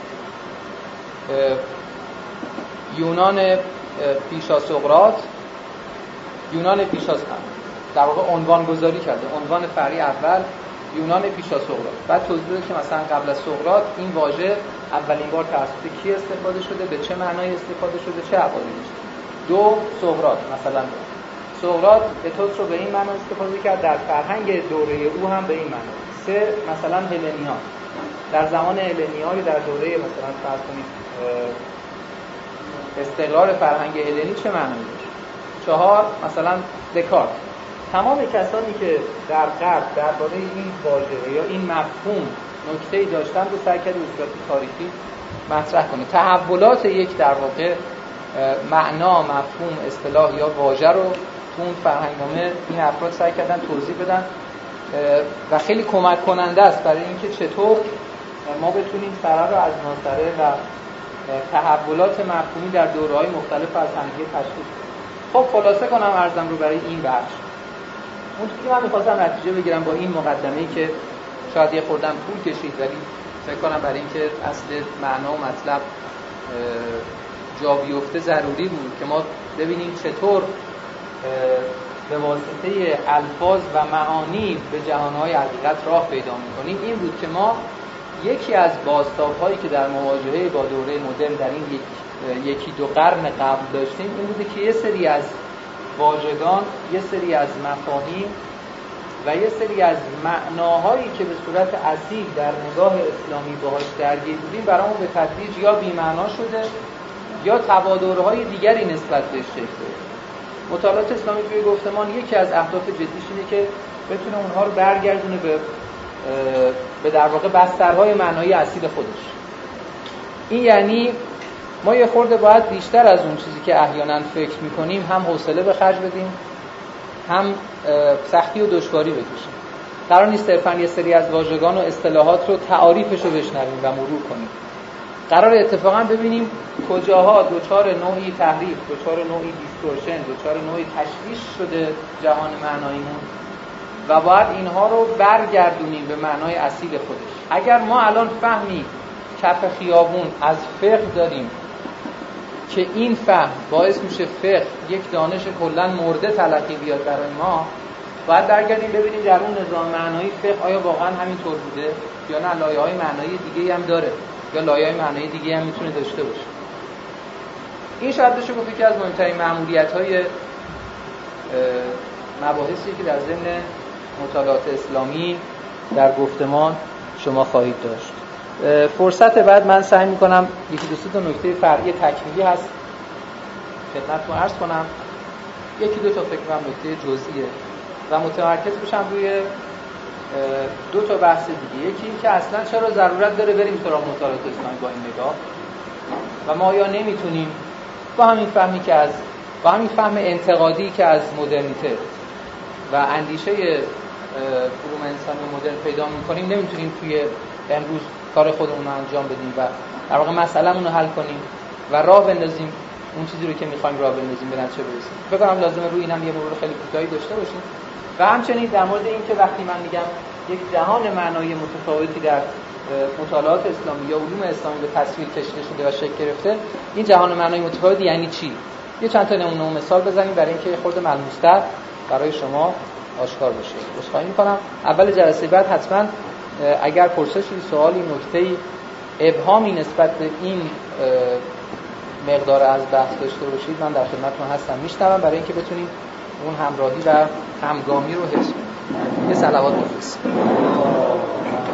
یونان پیشا سقراط، یونان پیشا در واقع عنوان گذاری کرده، عنوان فرعی اول یونان پیشا سقراط. بعد توضیح داده که مثلا قبل از سقراط این واژه اولین بار توسط کی استفاده شده، به چه معنای استفاده شده، چه ابعادی داشته. 2 سقراط، مثلا سقراط اتوس رو به این معنی استفاده کرد، در فرهنگ دوره او هم به این معنی. 3 مثلا هلنی‌ها، در زمان هلنی‌ها در دوره مثلا فرض کنید استقرار فرهنگ هلنی چه معنی داشت. 4 مثلا دکارت. تمام کسانی که در غرب درباره این واژه یا این مفهوم نکته‌ای داشتن رو سعی کرد به صورت تاریخی مطرح کنه. تحولات یک در واقع معنا، مفهوم، اصطلاح یا واژه رو تو اون فرهنگنامه این افراد سعی کردن توضیح بدن و خیلی کمک کننده است برای اینکه چطور ما بتونیم سره رو از ناسره و تحولات مفهومی در دوره‌های مختلف از همدیگه تشخیص بدیم. خب خلاصه کنم عرضم رو برای این بخش. اون چیزی که من می‌خواستم نتیجه بگیرم با این مقدمه‌ای که شاید یه خوردم طول کشید ولی فکر کنم برای اینکه اصل معنا و مطلب جا بیفته ضروری بود که ما ببینیم چطور به واسطه الفاظ و معانی به جهان‌های حقیقت راه پیدا می‌کنیم. این بود که ما یکی از بازتاب‌هایی که در مواجهه با دوره مدرن در این یکی دو قرن قبل داشتیم این بوده که یه سری از واژگان، یه سری از مفاهیم و یه سری از معناهایی که به صورت اصیل در نگاه اسلامی باهاش درگیر بودیم برامون به تدریج یا بی‌معنا شده یا تبادرهای دیگری نسبت بهش شکل گرفته. مطالعات اسلامی توی گفتمان یکی از اهداف جدیش اینه که بتونه اونها رو برگردونه به در واقع بسترهای معنایی اصیل خودش. این یعنی ما یه خورده باید بیشتر از اون چیزی که احیانا فکر می‌کنیم هم حوصله به خرج بدیم، هم سختی و دشواری بکشیم. قرار نیست صرفاً یه سری از واژگان و اصطلاحات رو تعاریفش رو بشنویم و مرور کنیم. قرار اتفاقاً ببینیم کجاها دوچار نوعی تحریف، دوچار نوعی دیستورشن، دوچار نوعی تشویش شده جهان معناییمون و باید اینها رو برگردونیم به معنای اصیل خودش. اگر ما الان فهمی کف خیابون از فقه داریم که این فهم باعث میشه فقه یک دانش کلا مرده تلقی بیاد برای ما، باید برگردیم ببینیم در اون نظام معنایی فقه آیا واقعا همینطور بوده یا نه لایه‌های معنایی دیگه‌ای هم داره یا لایه‌های معنایی دیگه‌ای هم میتونه داشته باشه. این شاید بشه گفت که از مهمترین مأموریت‌های مباحثی که در ضمن مطالعات اسلامی در گفتمان شما خواهید داشت. فرصت بعد من سعی می‌کنم یکی دو سه تا نکته فرعی تکمیلی هست خدمتتون عرض کنم. یکی دو تا فکر کنم نکته جزئیه و متمرکز بشم روی دو تا بحث دیگه. یکی این که اصلا چرا ضرورت داره بریم سراغ مطالعات اسلامی با این نگاه و ما یا نمیتونیم با همین همین فهم انتقادی که از مدرنیته و اندیشه علوم انسانی مدرن پیدا می‌کنیم نمیتونیم توی امروز کار خودمون رو انجام بدیم و در واقع مسئله‌مون رو حل کنیم و راه بندازیم اون چیزی رو که می‌خوایم راه بندازیم به نتیجه برسیم. فکر کنم لازمه روی اینم یه مرور خیلی کوتاهی داشته باشیم و همچنین در مورد این که وقتی من میگم یک جهان معنایی متفاوتی در مطالعات اسلامی یا علوم اسلامی به تصویر کشیده شده و شکل گرفته، این جهان معنایی متفاوت یعنی چی؟ یه چند تا نمونه و مثال بزنیم برای اینکه یه خورده ملموس‌تر برای شما آشکار بشه. عذرخواهی می‌کنم اول جلسه بعد حتما اگر پرسشی، سوالی، نکته‌ای، ابهامی نسبت به این مقدار از بحث داشته باشید من در خدمتتون هستم، میشنوم برای اینکه بتونیم اون همراهی و همگامی رو حفظ کنیم. یه صلوات بفرستید.